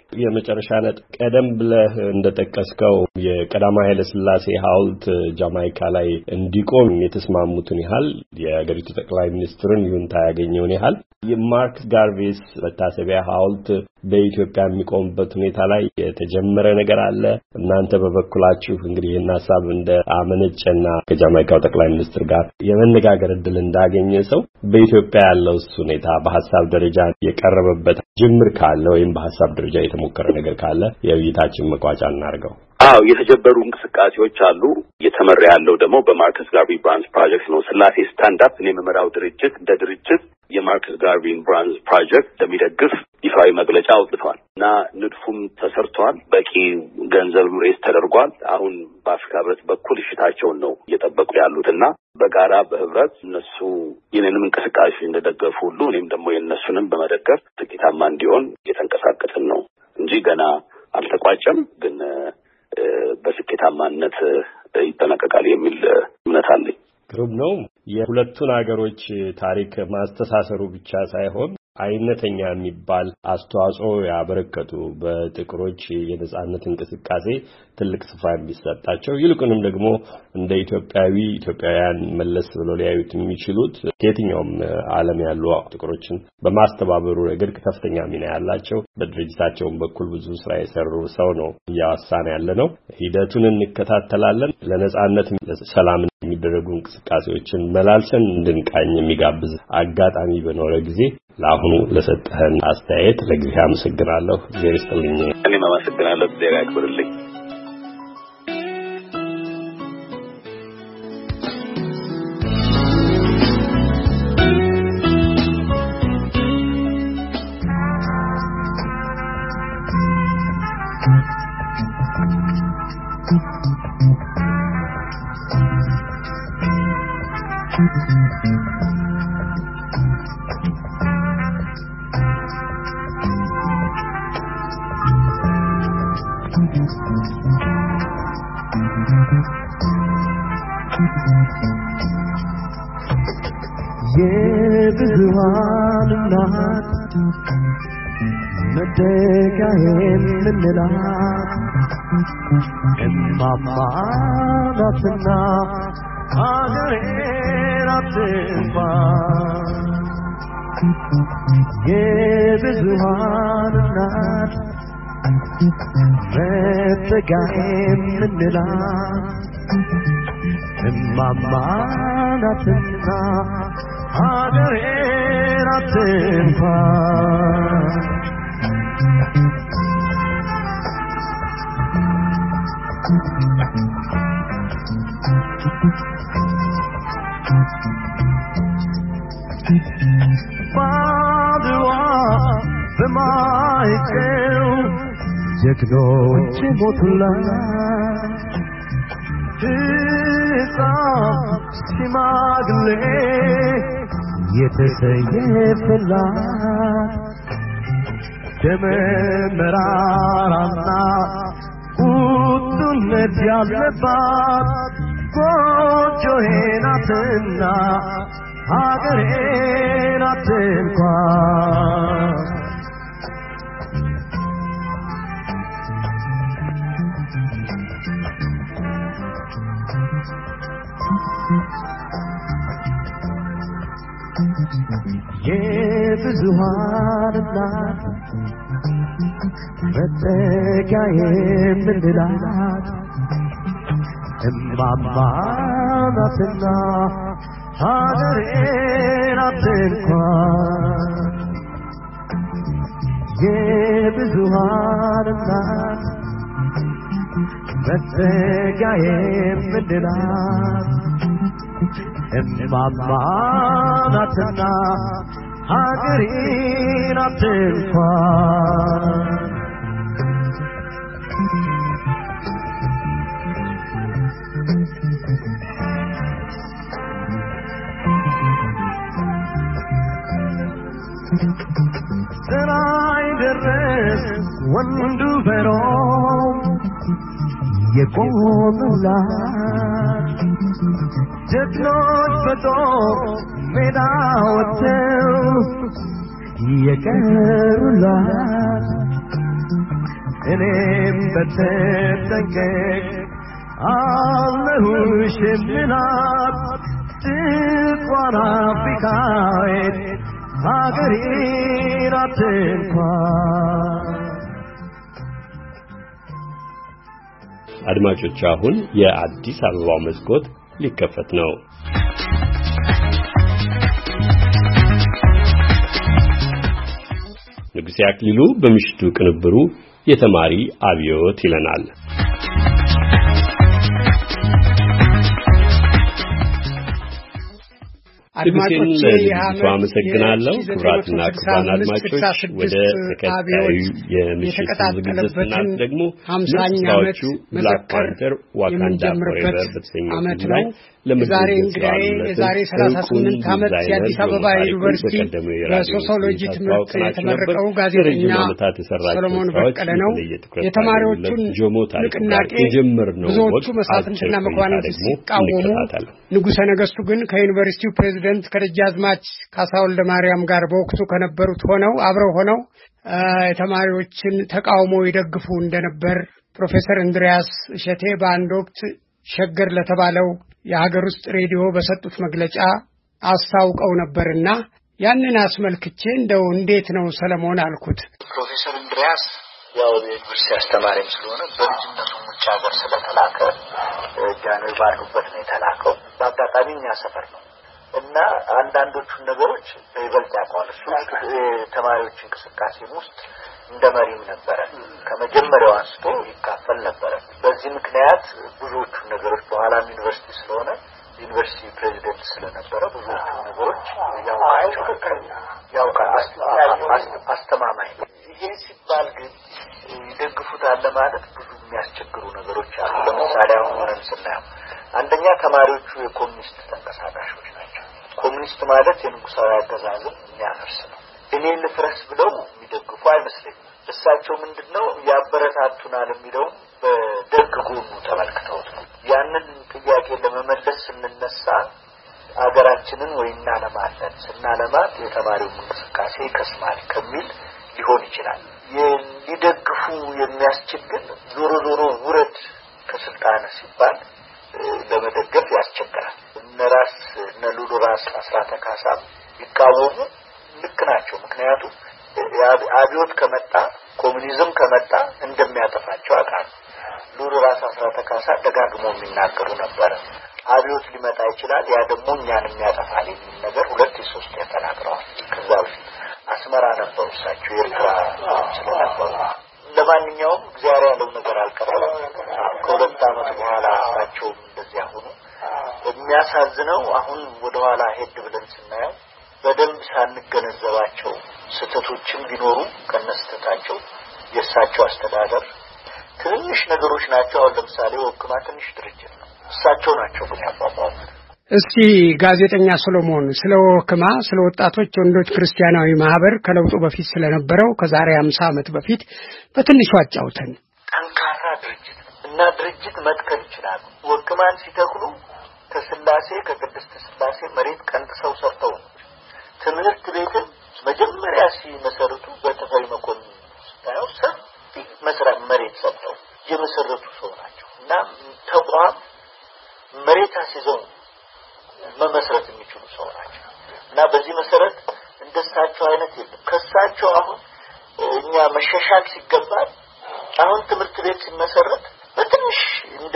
የመጨረሻ ነጥብ ቀደም ብለህ እንደጠቀስከው የቀዳማዊ ኃይለ ሥላሴ ሐውልት ጃማይካ ላይ እንዲቆም የተስማሙትን ያህል የሀገሪቱ ጠቅላይ ሚኒስትርን ይሁንታ ያገኘውን ያህል የማርክስ ጋርቬይስ መታሰቢያ ሐውልት በኢትዮጵያ የሚቆምበት ሁኔታ ላይ የተጀመረ ነገር አለ። እናንተ በበኩላችሁ እንግዲህ ይህን ሐሳብ እንደ አመነጨና ከጃማይካው ጠቅላይ ሚኒስትር ጋር የመነጋገር እድል እንዳገኘ ሰው በኢትዮጵያ ያለው ሁኔታ በሐሳብ ደረጃ የቀረበበት ጅምር ካለ ወይም በሐሳብ ደረጃ የተሞከረ ነገር ካለ የውይይታችን መቋጫ እናርገው። አው የተጀበሩ እንቅስቃሴዎች አሉ። የተመራ ያለው ደግሞ በማርክስ ጋርቪ ብራንዝ ፕሮጀክት ነው። ስላሴ ስታንድ አፕ የመመራው ድርጅት እንደ ድርጅት የማርክስ ጋርቪ ብራንዝ ፕሮጀክት እንደሚደግፍ ይፋዊ መግለጫ አውጥቷል እና ንድፉም ተሰርቷል። በቂ ገንዘብ ሬስ ተደርጓል። አሁን በአፍሪካ ህብረት በኩል እሽታቸውን ነው እየጠበቁ ያሉትና በጋራ በህብረት እነሱ የኔንም እንቅስቃሴ እንደደገፉ ሁሉ እኔም ደግሞ የነሱንም በመደገፍ ጥቂታማ እንዲሆን እየተንቀሳቀስን ነው እንጂ ገና አልተቋጨም። ግን በስኬታማነት ይጠናቀቃል የሚል እምነት አለኝ። ግሩም ነው። የሁለቱን ሀገሮች ታሪክ ማስተሳሰሩ ብቻ ሳይሆን አይነተኛ የሚባል አስተዋጽኦ ያበረከቱ በጥቁሮች የነጻነት እንቅስቃሴ ትልቅ ስፍራ የሚሰጣቸው ይልቁንም ደግሞ እንደ ኢትዮጵያዊ ኢትዮጵያውያን መለስ ብለው ሊያዩት የሚችሉት ከየትኛውም ዓለም ያሉ ጥቁሮችን በማስተባበሩ ረገድ ከፍተኛ ሚና ያላቸው በድርጅታቸውም በኩል ብዙ ስራ የሰሩ ሰው ነው እያወሳን ያለ ነው። ሂደቱን እንከታተላለን። ለነጻነት ለሰላም የሚደረጉ እንቅስቃሴዎችን መላልሰን እንድንቃኝ የሚጋብዝ አጋጣሚ በኖረ ጊዜ ለአሁኑ ለሰጠህን አስተያየት ለጊዜ አመሰግናለሁ። እግዚአብሔር ይስጥልኝ። እኔም አመሰግናለሁ። እግዚአብሔር ያክብርልኝ። የብዙሃን እናት መደጋዬን ምንላት እማማ ናትና ሀገሬን አትንፋ። የብዙሃን እናት መደጋዬን ምንላት እማማ ናትና ሀገሬን አትንፋ። ባድዋ በማይቀው ጀግኖች ሞቱላት ሕፃን ሽማግሌ የተሰየፈላት ደመ መራራና ቁጡነት ያለባት ጎጆዬ ናትና ሀገሬ ናት እንኳን። የብዙሃን እናት መጠጊያዬ የምንላት እማማ ናትና ሀገሬ ናት እንኳን። የብዙሃን እናት መጠጊያዬ የምንላት እማማ ናትና ሀገሬ ናት እንኳን። ስራይ ደረስ ወንዱ በሮም የቆሙላት ጀግኖች በጦር ሜዳ ወጥተው የቀሩላት እኔም በተጠንቀቅ አለሁሽ የምላት ጥቋር አፍሪካዊት ሀገሬ ናት እንኳን። አድማጮች አሁን የአዲስ አበባ መስኮት ሊከፈት ነው። ንጉሴ አክሊሉ በምሽቱ ቅንብሩ የተማሪ አብዮት ይለናል። አድማጮች አመሰግናለሁ። ክቡራትና ክቡራን አድማጮች ወደ ተከታዩ የምሽት ዝግጅት ደግሞ ሃምሳኛ ዓመት ብላክ ፓንተር ዋካንዳ ፎሬቨር በተሰኘው ላይ ዛሬ እንግዲህ የዛሬ ሰላሳ ስምንት ዓመት የአዲስ አበባ ዩኒቨርሲቲ በሶሲዮሎጂ ትምህርት የተመረቀው ጋዜጠኛ ሰለሞን በቀለ ነው። የተማሪዎቹን ንቅናቄ ብዙዎቹ መሳፍንትና መኳንንት ሲቃወሙ ንጉሠ ነገሥቱ ግን ከዩኒቨርሲቲው ፕሬዝዳንት ከደጃዝማች ካሳ ወልደ ማርያም ጋር በወቅቱ ከነበሩት ሆነው አብረው ሆነው የተማሪዎችን ተቃውሞ ይደግፉ እንደነበር ፕሮፌሰር እንድሪያስ እሸቴ በአንድ ወቅት ሸገር ለተባለው የሀገር ውስጥ ሬዲዮ በሰጡት መግለጫ አስታውቀው ነበርና ያንን አስመልክቼ እንደው እንዴት ነው ሰለሞን አልኩት። ፕሮፌሰር እንድሪያስ ያው የዩኒቨርሲቲ አስተማሪም ስለሆነ በልጅነቱ ውጭ ሀገር ስለተላከ ጃንሆይ ባሉበት ነው የተላከው። በአጋጣሚ እኛ ሰፈር ነው እና አንዳንዶቹን ነገሮች በይበልጥ ያውቀዋል። እሱ ተማሪዎች እንቅስቃሴ ውስጥ እንደመሪም ነበረ። ከመጀመሪያው አንስቶ ይካፈል ነበረ። በዚህ ምክንያት ብዙዎቹ ነገሮች በኋላ ዩኒቨርሲቲ ስለሆነ ዩኒቨርሲቲ ፕሬዝዳንት ስለነበረ ብዙዎቹ ነገሮች ያውቃል አስተማማኝ ነው። ይሄ ሲባል ግን ይደግፉታል ለማለት ብዙ የሚያስቸግሩ ነገሮች አሉ። ለምሳሌ አሁን ሆነን ስናየው አንደኛ ተማሪዎቹ የኮሚኒስት ተንቀሳቃሾች ናቸው። ኮሚኒስት ማለት የንጉሳዊ አገዛዝን የሚያፈርስ ነው። እኔ ልፍረስ ብለው የሚደግፉ አይመስለኝም። እሳቸው ምንድነው ያበረታቱናል የሚለው በደግ ጎኑ ተመልክተውት ነው። ያንን ጥያቄ ለመመለስ ስንነሳ አገራችንን ወይና ለማለት ስናለማት የተማሪው እንቅስቃሴ ከስማል ከሚል ሊሆን ይችላል። የሚደግፉ የሚያስቸግር ዞሮ ዞሮ ውረድ ከስልጣን ሲባል ለመደገፍ ያስቸግራል። እነራስ ነሉሉ ራስ አስራተ ካሳ ይቃወሙ ልክ ናቸው። ምክንያቱም አብዮት ከመጣ ኮሙኒዝም ከመጣ እንደሚያጠፋቸው አቃል ሉሉ ራስ አስራተ ካሳ ደጋግመው የሚናገሩ ነበር። አብዮት ሊመጣ ይችላል ያ ደግሞ እኛን የሚያጠፋል የሚል ነገር ሁለት ሶስት ተናግረዋል። ከዛ በፊት አስመራ ነበሩ እሳቸው ኤርትራ ስለነበሩ። ለማንኛውም እግዚአብሔር ያለው ነገር አልቀረም። ከሁለት ዓመት በኋላ እሳቸው እንደዚያ ሆኑ። የሚያሳዝነው አሁን ወደ ኋላ ሄድ ብለን ስናየው በደንብ ሳንገነዘባቸው ስተቶችም ቢኖሩ ከነስተታቸው የእሳቸው አስተዳደር ትንሽ ነገሮች ናቸው። አሁን ለምሳሌ ወክማ ትንሽ ድርጅት ነው። እሳቸው ናቸው ግን ያቋቋሙት። እስቲ ጋዜጠኛ ሰሎሞን ስለ ወክማ ስለ ወጣቶች ወንዶች ክርስቲያናዊ ማህበር ከለውጡ በፊት ስለነበረው ከዛሬ ሃምሳ ዓመት በፊት በትንሹ አጫውተን። ጠንካራ ድርጅት እና ድርጅት መትከል ይችላል። ወክማን ሲተክሉ ከስላሴ ከቅድስት ስላሴ መሬት ቀንጥሰው ሰርተው ትምህርት ቤትን መጀመሪያ ሲመሰርቱ በተፈሪ መኮንን ታየው ሰፊ መስራት መሬት ሰጥተው የመሰረቱ ሰው ናቸው እና ተቋም መሬት አስይዘው መመስረት የሚችሉ ሰው ናቸው እና በዚህ መሰረት እንደሳቸው አይነት የለም። ከሳቸው አሁን እኛ መሻሻል ሲገባል አሁን ትምህርት ቤት ሲመሰረት በትንሽ እንደ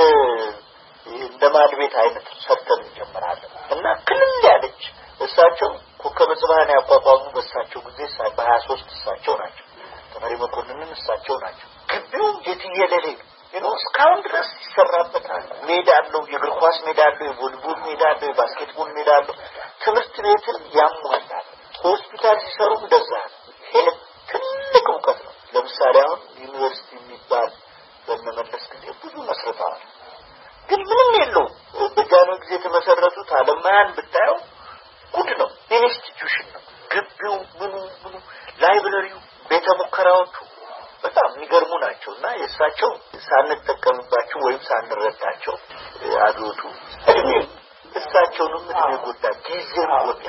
እንደማድቤት አይነት ሰርተን እንጀምራለን እና ክልል ያለች እሳቸው ኮከበ ጽባህን ያቋቋሙ በእሳቸው ጊዜ በሀያ ሶስት እሳቸው ናቸው። ተፈሪ መኮንንን እሳቸው ናቸው። ግቢው የትየለሌ ነው እስካሁን ድረስ ይሰራበታል። ሜዳ አለው፣ የእግር ኳስ ሜዳ አለው፣ የቮሊቦል ሜዳ አለው፣ የባስኬትቦል ሜዳ አለው። ትምህርት ቤትን ያሟላል። ሆስፒታል ሲሰሩ እንደዛ ነው። ይሄ ትልቅ እውቀት ነው። ለምሳሌ አሁን ዩኒቨርሲቲ የሚባል በመመለስ ጊዜ ብዙ መስርተዋል፣ ግን ምንም የለው። በጃንሆይ ጊዜ የተመሰረቱት አለማያን ብታየው ጉድ ነው። ኢንስቲትዩሽን ነው። ግቢው ምኑ ምኑ ላይብረሪው ቤተ ሙከራዎቹ በጣም የሚገርሙ ናቸውና የእሳቸው ሳንጠቀምባቸው ወይም ሳንረዳቸው አብዮቱ እድሜ እሳቸውንም እድሜ ጎዳ፣ ጊዜም ጎዳ።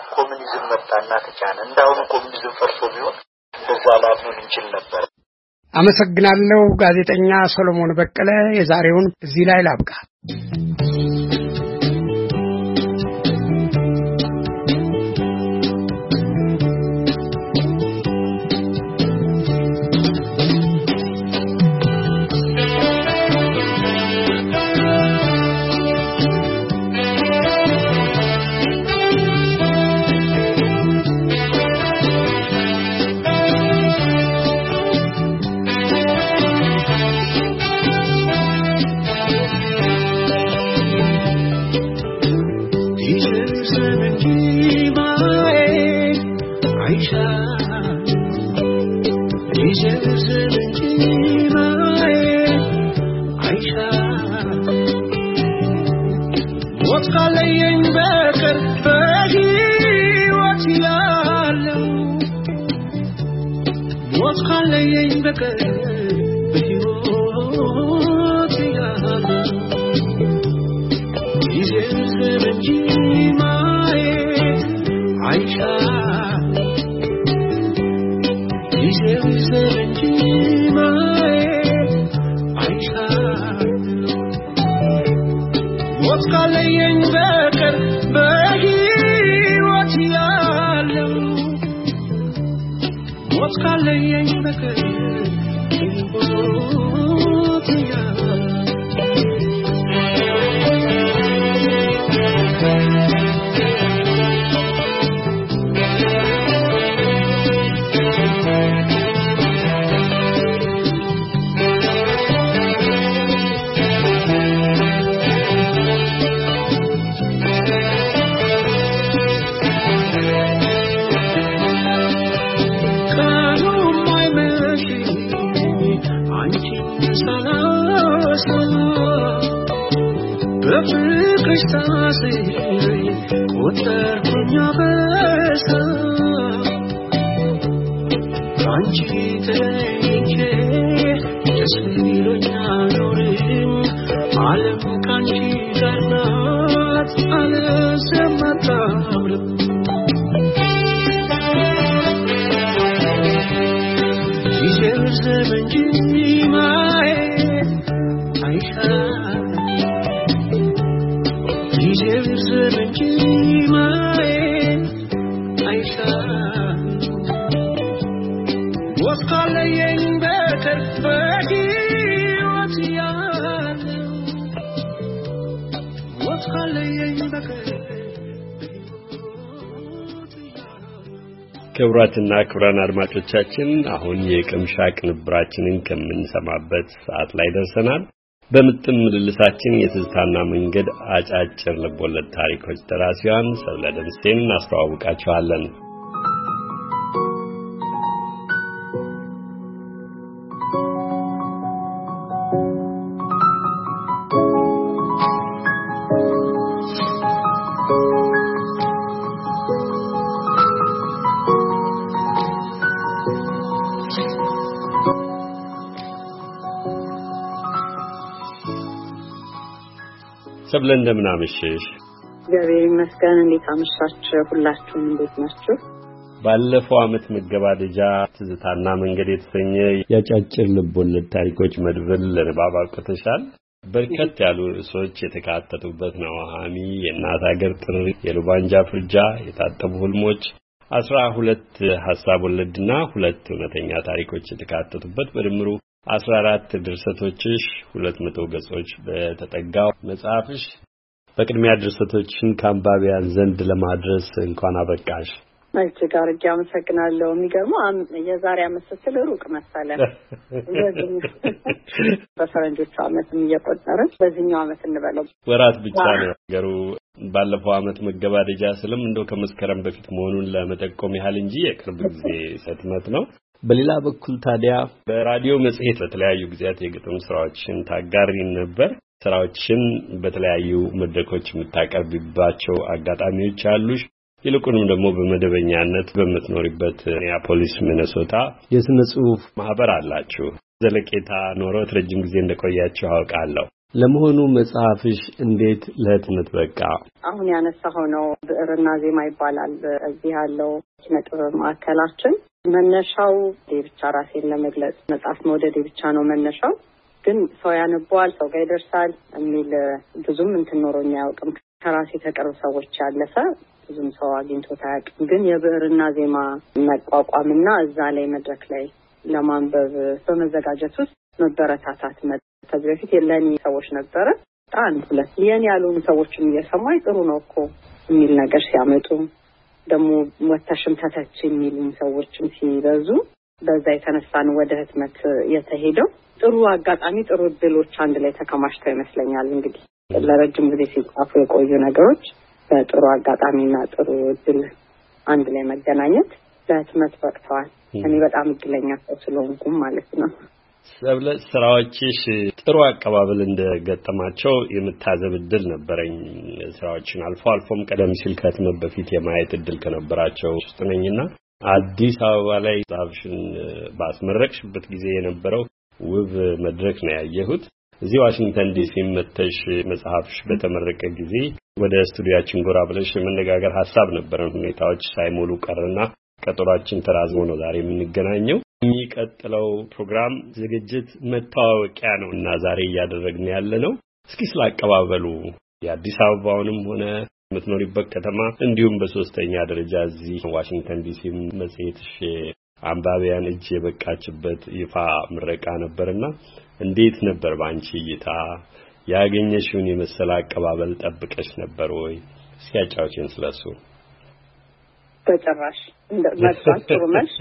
ኮሙኒዝም መጣና ተጫነ። እንዳሁኑ ኮሙኒዝም ፈርሶ ቢሆን እንደዛ ላድነን እንችል ነበር። አመሰግናለሁ ጋዜጠኛ ሰሎሞን በቀለ። የዛሬውን እዚህ ላይ ላብቃ። ክቡራትና ክቡራን አድማጮቻችን አሁን የቅምሻ ቅንብራችንን ከምንሰማበት ሰዓት ላይ ደርሰናል። በምጥን ምልልሳችን የትዝታና መንገድ አጫጭር ልቦለድ ታሪኮች ደራሲዋን ሰብለ ደምሴን እናስተዋውቃችኋለን። ሰብለ እንደምን አመሸሽ? እግዚአብሔር ይመስገን። እንዴት አመሻችሁ? ሁላችሁም እንዴት ናችሁ? ባለፈው ዓመት መገባደጃ ትዝታና መንገድ የተሰኘ ያጫጭር ልቦለድ ታሪኮች መድብል ለንባብ አብቅተሻል። በርከት ያሉ ርዕሶች የተካተቱበት ነው። ሐሚ፣ የእናት ሀገር ጥሪ፣ የሉባንጃ ፍርጃ፣ የታጠቡ ህልሞች፣ አስራ ሁለት ሐሳብ ወለድና ሁለት እውነተኛ ታሪኮች የተካተቱበት በድምሩ አስራ አራት ድርሰቶችሽ ሁለት መቶ ገጾች በተጠጋው መጽሐፍሽ በቅድሚያ ድርሰቶችን ከአንባቢያን ዘንድ ለማድረስ እንኳን አበቃሽ። እጅግ አድርጌ አመሰግናለሁ። የሚገርመው የዛሬ ዓመት ስትል ሩቅ መሰለ። በፈረንጆቹ ዓመትም እየቆጠርን በዚህኛው ዓመት እንበለው ወራት ብቻ ነው ነገሩ። ባለፈው ዓመት መገባደጃ ስለም እንደው ከመስከረም በፊት መሆኑን ለመጠቆም ያህል እንጂ የቅርብ ጊዜ ሰትመት ነው። በሌላ በኩል ታዲያ በራዲዮ መጽሔት በተለያዩ ጊዜያት የግጥም ስራዎችን ታጋሪን ነበር። ስራዎችን በተለያዩ መድረኮች የምታቀርብባቸው አጋጣሚዎች አሉሽ። ይልቁንም ደግሞ በመደበኛነት በመትኖሪበት ሚኒያፖሊስ ሚኔሶታ የስነ ጽሑፍ ማህበር አላችሁ። ዘለቄታ ኖሮት ረጅም ጊዜ እንደቆያችሁ አውቃለሁ። ለመሆኑ መጽሐፍሽ እንዴት ለህትመት በቃ? አሁን ያነሳው ነው ብዕርና ዜማ ይባላል። እዚህ ያለው ኪነ ጥበብ ማዕከላችን መነሻው ብቻ ራሴን ለመግለጽ መጽሐፍ መውደድ ብቻ ነው መነሻው። ግን ሰው ያነባዋል፣ ሰው ጋር ይደርሳል የሚል ብዙም እንትን ኖሮኝ አያውቅም። ከራሴ ተቀርብ ሰዎች ያለፈ ብዙም ሰው አግኝቶት አያውቅም። ግን የብዕርና ዜማ መቋቋምና እዛ ላይ መድረክ ላይ ለማንበብ በመዘጋጀት ውስጥ መበረታታት መ ከዚህ በፊት የለኝ ሰዎች ነበረ አንድ ሁለት የኔ ያሉን ሰዎችም እየሰማይ ጥሩ ነው እኮ የሚል ነገር ሲያመጡ ደግሞ ወተሽም ተተች የሚሉ ሰዎችም ሲበዙ በዛ የተነሳን ወደ ህትመት የተሄደው ጥሩ አጋጣሚ ጥሩ ድሎች አንድ ላይ ተከማችተው ይመስለኛል። እንግዲህ ለረጅም ጊዜ ሲጻፉ የቆዩ ነገሮች በጥሩ አጋጣሚና ጥሩ ድል አንድ ላይ መገናኘት ለህትመት በቅተዋል። እኔ በጣም እድለኛ ስለሆንኩ ማለት ነው። ሰብለ ስራዎችሽ ጥሩ አቀባበል እንደገጠማቸው የምታዘብ እድል ነበረኝ። ስራዎችን አልፎ አልፎም ቀደም ሲል ከህትመት በፊት የማየት እድል ከነበራቸው ውስጥ ነኝና አዲስ አበባ ላይ ጻፍሽን ባስመረቅሽበት ጊዜ የነበረው ውብ መድረክ ነው ያየሁት። እዚህ ዋሽንግተን ዲሲ መተሽ መጽሐፍሽ በተመረቀ ጊዜ ወደ ስቱዲያችን ጎራ ብለሽ የመነጋገር ሐሳብ ነበረን። ሁኔታዎች ሳይሞሉ ቀርና ቀጠሯችን ተራዝሞ ነው ዛሬ የምንገናኘው። የሚቀጥለው ፕሮግራም ዝግጅት መታወቂያ ነውና ዛሬ እያደረግን ያለነው እስኪ ስላቀባበሉ የአዲስ አበባውንም ሆነ የምትኖሪበት ከተማ እንዲሁም በሶስተኛ ደረጃ እዚህ ዋሽንግተን ዲሲ መጽሔትሽ አንባቢያን እጅ የበቃችበት ይፋ ምረቃ ነበርና እንዴት ነበር ባንቺ እይታ? ያገኘሽውን የመሰለ አቀባበል ጠብቀሽ ነበር ወይ? ሲያጫውችን ስለሱ። በጭራሽ እንደማጥፋቱ መልስ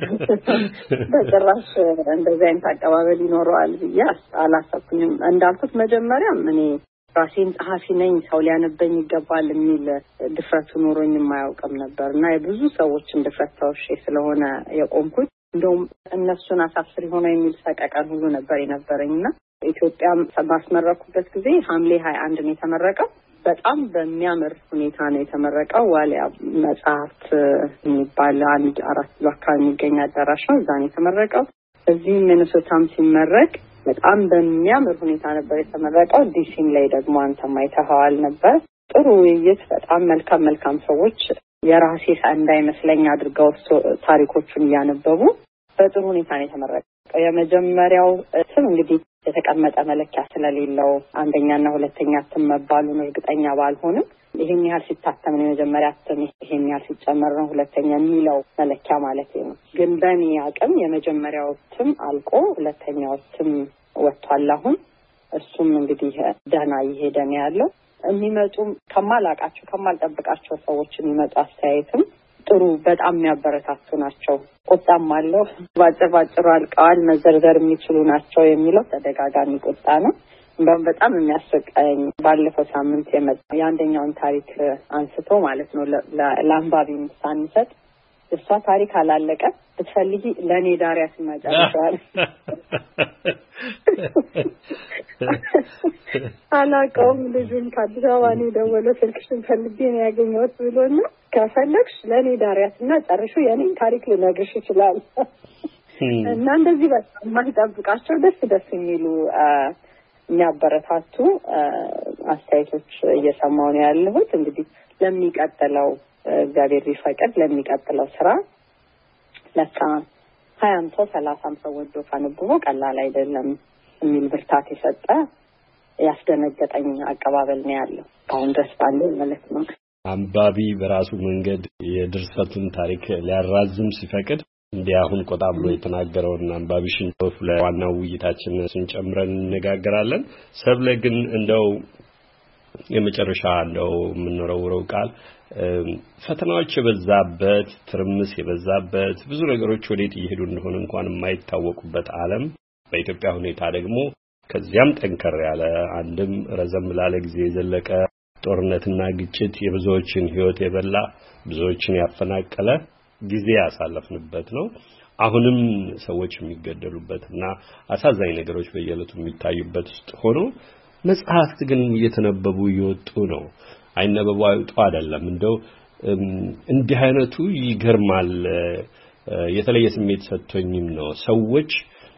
በጭራሽ እንደዚህ አይነት አቀባበል ይኖረዋል ብዬ አላሰብኩኝም። እንዳልኩት መጀመሪያም እኔ ራሴን ጸሐፊ ነኝ ሰው ሊያነበኝ ይገባል የሚል ድፍረቱ ኖሮኝ የማያውቅም ነበርና የብዙ ሰዎችን ድፍረት ተወሽ ስለሆነ የቆምኩት እንደውም እነሱን አሳፍሪ ሆነ የሚል ሰቀቀን ሁሉ ነበር የነበረኝና ኢትዮጵያም ባስመረኩበት ጊዜ ሐምሌ ሃያ አንድ ነው የተመረቀው። በጣም በሚያምር ሁኔታ ነው የተመረቀው። ዋሊያ መጽሐፍት የሚባል አንድ አራት ብሎ አካባቢ የሚገኝ አዳራሽ ነው እዛ ነው የተመረቀው። እዚህ ሚኒሶታም ሲመረቅ በጣም በሚያምር ሁኔታ ነበር የተመረቀው። ዲሲም ላይ ደግሞ አንተም አይተኸዋል ነበር። ጥሩ ውይይት፣ በጣም መልካም መልካም ሰዎች የራሴ እንዳይመስለኝ አድርገው ታሪኮቹን እያነበቡ በጥሩ ሁኔታ ነው የተመረቀው። የመጀመሪያው ስም እንግዲህ የተቀመጠ መለኪያ ስለሌለው አንደኛና ሁለተኛ እትም መባሉን እርግጠኛ ባልሆንም ይሄን ያህል ሲታተም ነው የመጀመሪያ እትም ይሄን ያህል ሲጨመር ነው ሁለተኛ የሚለው መለኪያ ማለት ነው። ግን በእኔ አቅም የመጀመሪያው እትም አልቆ ሁለተኛው እትም ወጥቷል አሁን። እሱም እንግዲህ ደህና እየሄደ ነው ያለው። የሚመጡ ከማላቃቸው ከማልጠብቃቸው ሰዎች የሚመጡ አስተያየትም ጥሩ በጣም የሚያበረታቱ ናቸው። ቁጣም አለው ባጭር ባጭሩ አልቀዋል መዘርዘር የሚችሉ ናቸው የሚለው ተደጋጋሚ ቁጣ ነው። እንደውም በጣም የሚያስቀኝ ባለፈው ሳምንት የመጣ የአንደኛውን ታሪክ አንስቶ ማለት ነው ለአንባቢ ሳንሰጥ እሷ ታሪክ አላለቀ ብትፈልጊ ለኔ ዳሪያ ስማጫለዋል አላቀውም ልጁን ከአዲስ አበባ ነው ደወለ ስልክሽን ፈልጌ ነው ያገኘሁት ብሎና ከፈለግሽ ለኔ ዳሪያትና ጨርሹ የኔን ታሪክ ልነግርሽ ይችላል እና እንደዚህ በጣም ማይጠብቃቸው ደስ ደስ የሚሉ የሚያበረታቱ አስተያየቶች እየሰማሁ ነው ያለሁት። እንግዲህ ለሚቀጥለው እግዚአብሔር ቢፈቅድ ለሚቀጥለው ስራ ለካ ሀያም ሰው ሰላሳም ሰው ወዶ ካነበቦ ቀላል አይደለም የሚል ብርታት የሰጠ ያስደነገጠኝ አቀባበል ነው ያለው አሁን ድረስ ባለው ማለት ነው። አንባቢ በራሱ መንገድ የድርሰቱን ታሪክ ሊያራዝም ሲፈቅድ እንዲህ አሁን ቆጣ ብሎ የተናገረውና አንባቢሽን ወፍ ለዋናው ውይይታችን ስንጨምረን እንነጋገራለን። ሰብለ ግን እንደው የመጨረሻ እንደው የምንወረውረው ቃል ፈተናዎች የበዛበት ትርምስ የበዛበት ብዙ ነገሮች ወዴት እየሄዱ እንደሆነ እንኳን የማይታወቁበት ዓለም በኢትዮጵያ ሁኔታ ደግሞ ከዚያም ጠንከር ያለ አንድም ረዘም ላለ ጊዜ የዘለቀ ጦርነትና ግጭት የብዙዎችን ህይወት የበላ ብዙዎችን ያፈናቀለ ጊዜ ያሳለፍንበት ነው። አሁንም ሰዎች የሚገደሉበትና አሳዛኝ ነገሮች በየለቱ የሚታዩበት ውስጥ ሆኖ መጽሐፍት ግን እየተነበቡ እየወጡ ነው። አይነበቡ አይወጡ አይደለም እንደው እንዲህ አይነቱ ይገርማል። የተለየ ስሜት ሰጥቶኝም ነው ሰዎች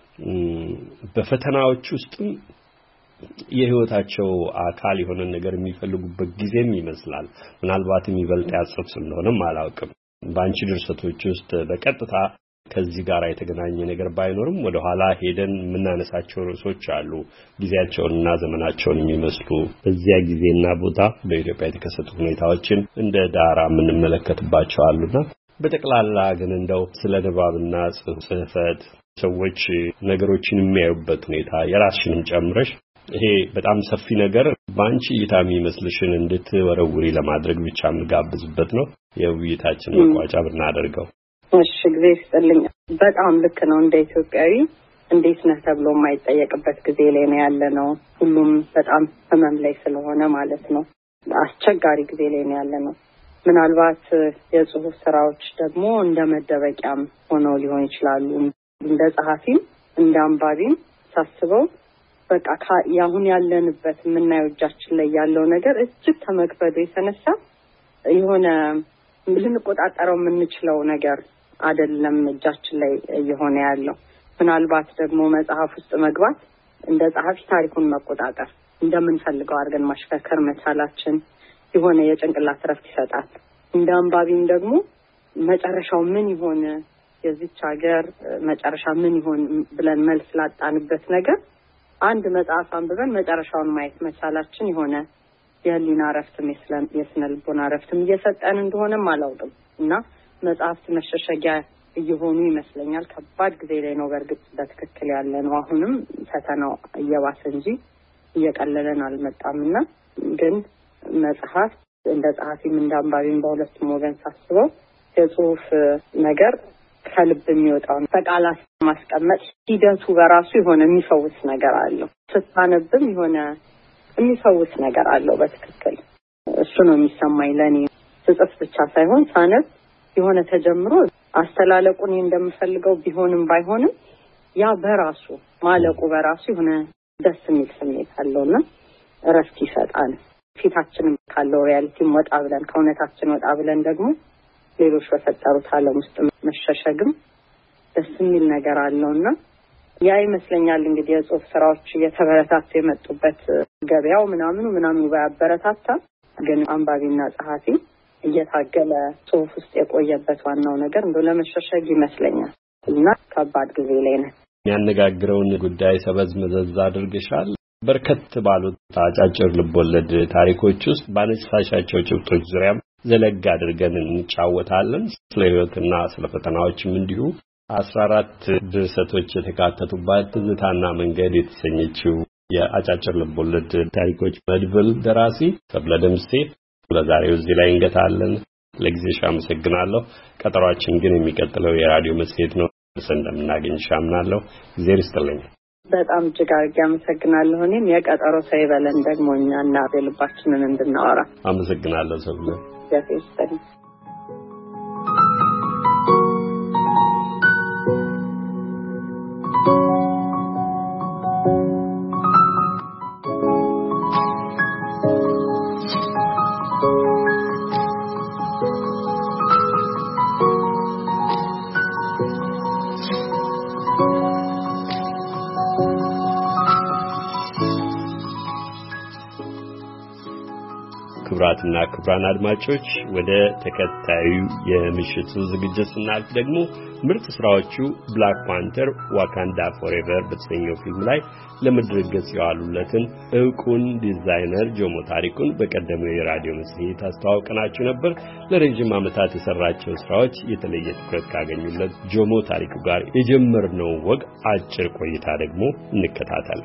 በፈተናዎች ውስጥም የህይወታቸው አካል የሆነ ነገር የሚፈልጉበት ጊዜም ይመስላል። ምናልባትም ይበልጥ ያጽፍ እንደሆነም አላውቅም። ባንቺ ድርሰቶች ውስጥ በቀጥታ ከዚህ ጋር የተገናኘ ነገር ባይኖርም ወደ ኋላ ሄደን የምናነሳቸው ርዕሶች አሉ ጊዜያቸውንና ዘመናቸውን የሚመስሉ በዚያ ጊዜና ቦታ በኢትዮጵያ የተከሰቱ ሁኔታዎችን እንደ ዳራ የምንመለከትባቸው አሉና በጠቅላላ ግን እንደው ስለ ንባብና ጽሕፈት ሰዎች ነገሮችን የሚያዩበት ሁኔታ የራስሽንም ጨምረሽ ይሄ በጣም ሰፊ ነገር ባንቺ እይታ የሚመስልሽን እንድትወረውሪ ለማድረግ ብቻ የምጋብዝበት ነው የውይይታችን መቋጫ ብናደርገው። እሺ ጊዜ ይስጥልኝ። በጣም ልክ ነው። እንደ ኢትዮጵያዊ እንዴት ነህ ተብሎ የማይጠየቅበት ጊዜ ላይ ነው ያለነው። ሁሉም በጣም ህመም ላይ ስለሆነ ማለት ነው አስቸጋሪ ጊዜ ላይ ነው ያለነው። ምናልባት የጽሁፍ ስራዎች ደግሞ እንደ መደበቂያም ሆነው ሊሆን ይችላሉ። እንደ ጸሐፊም እንደ አንባቢም ሳስበው በቃ ያሁን ያለንበት የምናየው እጃችን ላይ ያለው ነገር እጅግ ተመክበዱ የተነሳ የሆነ ልንቆጣጠረው የምንችለው ነገር አይደለም እጃችን ላይ እየሆነ ያለው። ምናልባት ደግሞ መጽሐፍ ውስጥ መግባት እንደ ጸሐፊ ታሪኩን መቆጣጠር እንደምንፈልገው አድርገን ማሽከርከር መቻላችን የሆነ የጭንቅላት ረፍት ይሰጣል። እንደ አንባቢም ደግሞ መጨረሻው ምን ይሆን የዚች ሀገር መጨረሻ ምን ይሆን ብለን መልስ ላጣንበት ነገር አንድ መጽሐፍ አንብበን መጨረሻውን ማየት መቻላችን የሆነ የህሊና ረፍትም የስነ ልቦና ረፍትም እየሰጠን እንደሆነም አላውቅም እና መጽሐፍት መሸሸጊያ እየሆኑ ይመስለኛል። ከባድ ጊዜ ላይ ነው በእርግጥ በትክክል ያለ ነው። አሁንም ፈተናው እየባሰ እንጂ እየቀለለን አልመጣምና ግን መጽሐፍ እንደ ጸሐፊም እንደ አንባቢም በሁለቱም ወገን ሳስበው የጽሁፍ ነገር ከልብ የሚወጣው በቃላት ማስቀመጥ ሂደቱ በራሱ የሆነ የሚፈውስ ነገር አለው። ስታነብም የሆነ የሚፈውስ ነገር አለው። በትክክል እሱ ነው የሚሰማኝ ለኔ። ጽጽፍ ብቻ ሳይሆን ሳነብ የሆነ ተጀምሮ አስተላለቁን እንደምፈልገው ቢሆንም ባይሆንም ያ በራሱ ማለቁ በራሱ የሆነ ደስ የሚል ስሜት አለውና እረፍት ይሰጣል። ፊታችንን ካለው ሪያሊቲ ወጣ ብለን ከእውነታችን ወጣ ብለን ደግሞ ሌሎች በፈጠሩት ዓለም ውስጥ መሸሸግም ደስ የሚል ነገር አለውና ያ ይመስለኛል እንግዲህ የጽሁፍ ስራዎች እየተበረታቱ የመጡበት ገበያው ምናምኑ ምናምኑ ባያበረታታ ግን አንባቢና ጸሐፊ እየታገለ ጽሁፍ ውስጥ የቆየበት ዋናው ነገር እንደው ለመሸሸግ ይመስለኛል እና ከባድ ጊዜ ላይ ነው። የሚያነጋግረውን ጉዳይ ሰበዝ መዘዝ አድርገሻል። በርከት ባሉት አጫጭር ልቦለድ ታሪኮች ውስጥ ባነሳሻቸው ጭብጦች ዙሪያም ዘለግ አድርገን እንጫወታለን። ስለ ህይወትና ስለ ፈተናዎችም እንዲሁ አስራ አራት ድርሰቶች የተካተቱባት ትዝታና መንገድ የተሰኘችው የአጫጭር ልቦለድ ታሪኮች መድብል ደራሲ ሰብለ ደምሴ ለዛሬው እዚህ ላይ እንገታለን። ለጊዜሽ አመሰግናለሁ። ቀጠሯችን ግን የሚቀጥለው የራዲዮ መጽሔት ነው። እንደምናገኝሽ አምናለሁ። እግዚአብሔር ይስጥልኝ። በጣም እጅግ አድርጌ አመሰግናለሁ። እኔም የቀጠሮ ሰው ይበለን ደግሞ እኛና በልባችንን እንድናወራ አመሰግናለሁ። ሰብለ እግዚአብሔር ይስጥልኝ። ክቡራትና ክቡራን አድማጮች ወደ ተከታዩ የምሽቱ ዝግጅት ስናልፍ ደግሞ ምርጥ ስራዎቹ ብላክ ፓንተር ዋካንዳ ፎሬቨር በተሰኘው ፊልም ላይ ለመድረክ ገጽ ያዋሉለትን ዕውቁን ዲዛይነር ጆሞ ታሪኩን በቀደመው የራዲዮ መጽሔት አስተዋውቀናችሁ ነበር። ለረጅም ዓመታት የሰራቸው ስራዎች የተለየ ትኩረት ካገኙለት ጆሞ ታሪኩ ጋር የጀመርነው ወግ አጭር ቆይታ ደግሞ እንከታተል።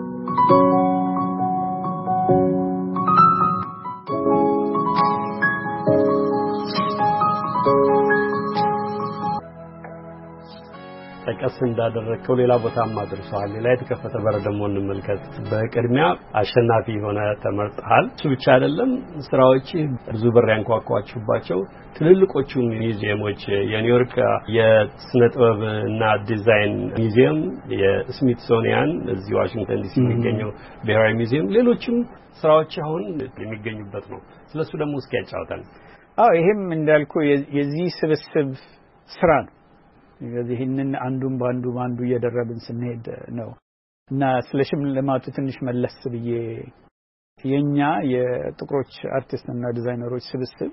ቀስ እንዳደረከው ሌላ ቦታም አድርሰዋል። ሌላ የተከፈተ በር ደግሞ እንመልከት። በቅድሚያ አሸናፊ ሆነ ተመርጠሃል። እሱ ብቻ አይደለም ስራዎች ብዙ በር ያንኳኳችሁባቸው ትልልቆቹ ሚውዚየሞች የኒውዮርክ የስነ ጥበብ እና ዲዛይን ሚውዚየም፣ የስሚትሶኒያን እዚህ ዋሽንግተን ዲሲ የሚገኘው ብሔራዊ ሚውዚየም፣ ሌሎችም ስራዎች አሁን የሚገኙበት ነው። ስለሱ ደግሞ እስኪ ያጫውተን። አዎ ይሄም እንዳልኩ የዚህ ስብስብ ስራ ነው። ይሄንን አንዱን ባንዱ ባንዱ እየደረብን ስንሄድ ነው እና ስለሽልማቱ ትንሽ መለስ ብዬ የኛ የጥቁሮች አርቲስትና ዲዛይነሮች ስብስብ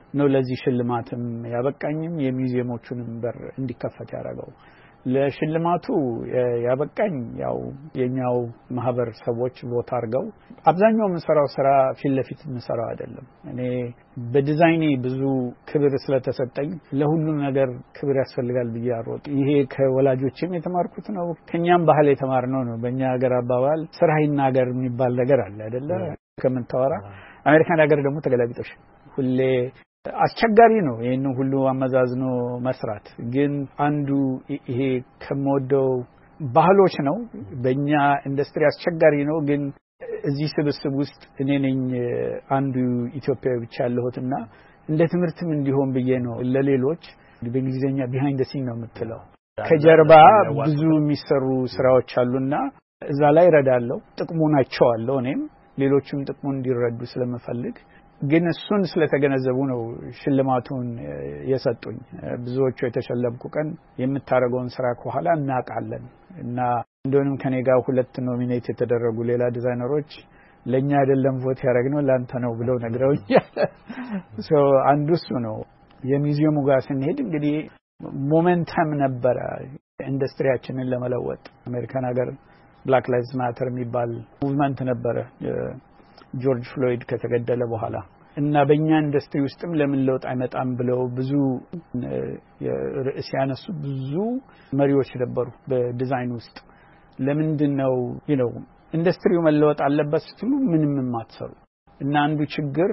ነው ለዚህ ሽልማትም ያበቃኝም የሚውዚየሞቹንም በር እንዲከፈት ያደረገው። ለሽልማቱ ያበቃኝ ያው የኛው ማህበር ሰዎች ቮት አድርገው አብዛኛው ምንሰራው ስራ ፊት ለፊት ምንሰራው አይደለም። እኔ በዲዛይኔ ብዙ ክብር ስለተሰጠኝ ለሁሉም ነገር ክብር ያስፈልጋል ብዬ አሮጥ ይሄ ከወላጆችም የተማርኩት ነው ከኛም ባህል የተማርነው ነው። በእኛ ሀገር አባባል ስራ ይናገር የሚባል ነገር አለ አይደለ? ከመንታወራ አሜሪካን ሀገር ደግሞ ተገላቢጦሽ ሁሌ አስቸጋሪ ነው ይሄን ሁሉ አመዛዝኖ መስራት። ግን አንዱ ይሄ ከመወደው ባህሎች ነው። በእኛ ኢንዱስትሪ አስቸጋሪ ነው። ግን እዚህ ስብስብ ውስጥ እኔ ነኝ አንዱ ኢትዮጵያዊ ብቻ ያለሁትና እንደ ትምህርትም እንዲሆን ብዬ ነው ለሌሎች በእንግሊዘኛ behind the scene ነው የምትለው ከጀርባ ብዙ የሚሰሩ ስራዎች አሉና እዛ ላይ ረዳለው ጥቅሙን አቻዋለሁ። እኔም ሌሎችም ጥቅሙን እንዲረዱ ስለምፈልግ ግን እሱን ስለተገነዘቡ ነው ሽልማቱን የሰጡኝ። ብዙዎቹ የተሸለምኩ ቀን የምታረገውን ስራ ከኋላ እናቃለን እና እንደውንም ከኔ ጋር ሁለት ኖሚኔት የተደረጉ ሌላ ዲዛይነሮች ለኛ አይደለም ቮት ያረግነው ላንተ ነው ብለው ነግረውኛል። ሶ አንዱ እሱ ነው። የሚውዚየሙ ጋር ስንሄድ እንግዲህ ሞመንተም ነበረ ኢንዱስትሪያችንን ለመለወጥ። አሜሪካን ሀገር ብላክ ላይቭስ ማተር የሚባል ሙቭመንት ነበረ ጆርጅ ፍሎይድ ከተገደለ በኋላ እና በእኛ ኢንዱስትሪ ውስጥም ለምን ለውጥ አይመጣም ብለው ብዙ ርዕስ ያነሱ ብዙ መሪዎች ነበሩ በዲዛይን ውስጥ። ለምንድነው you know ኢንዱስትሪው መለወጥ አለበት ስትሉ ምንም ማትሰሩ እና አንዱ ችግር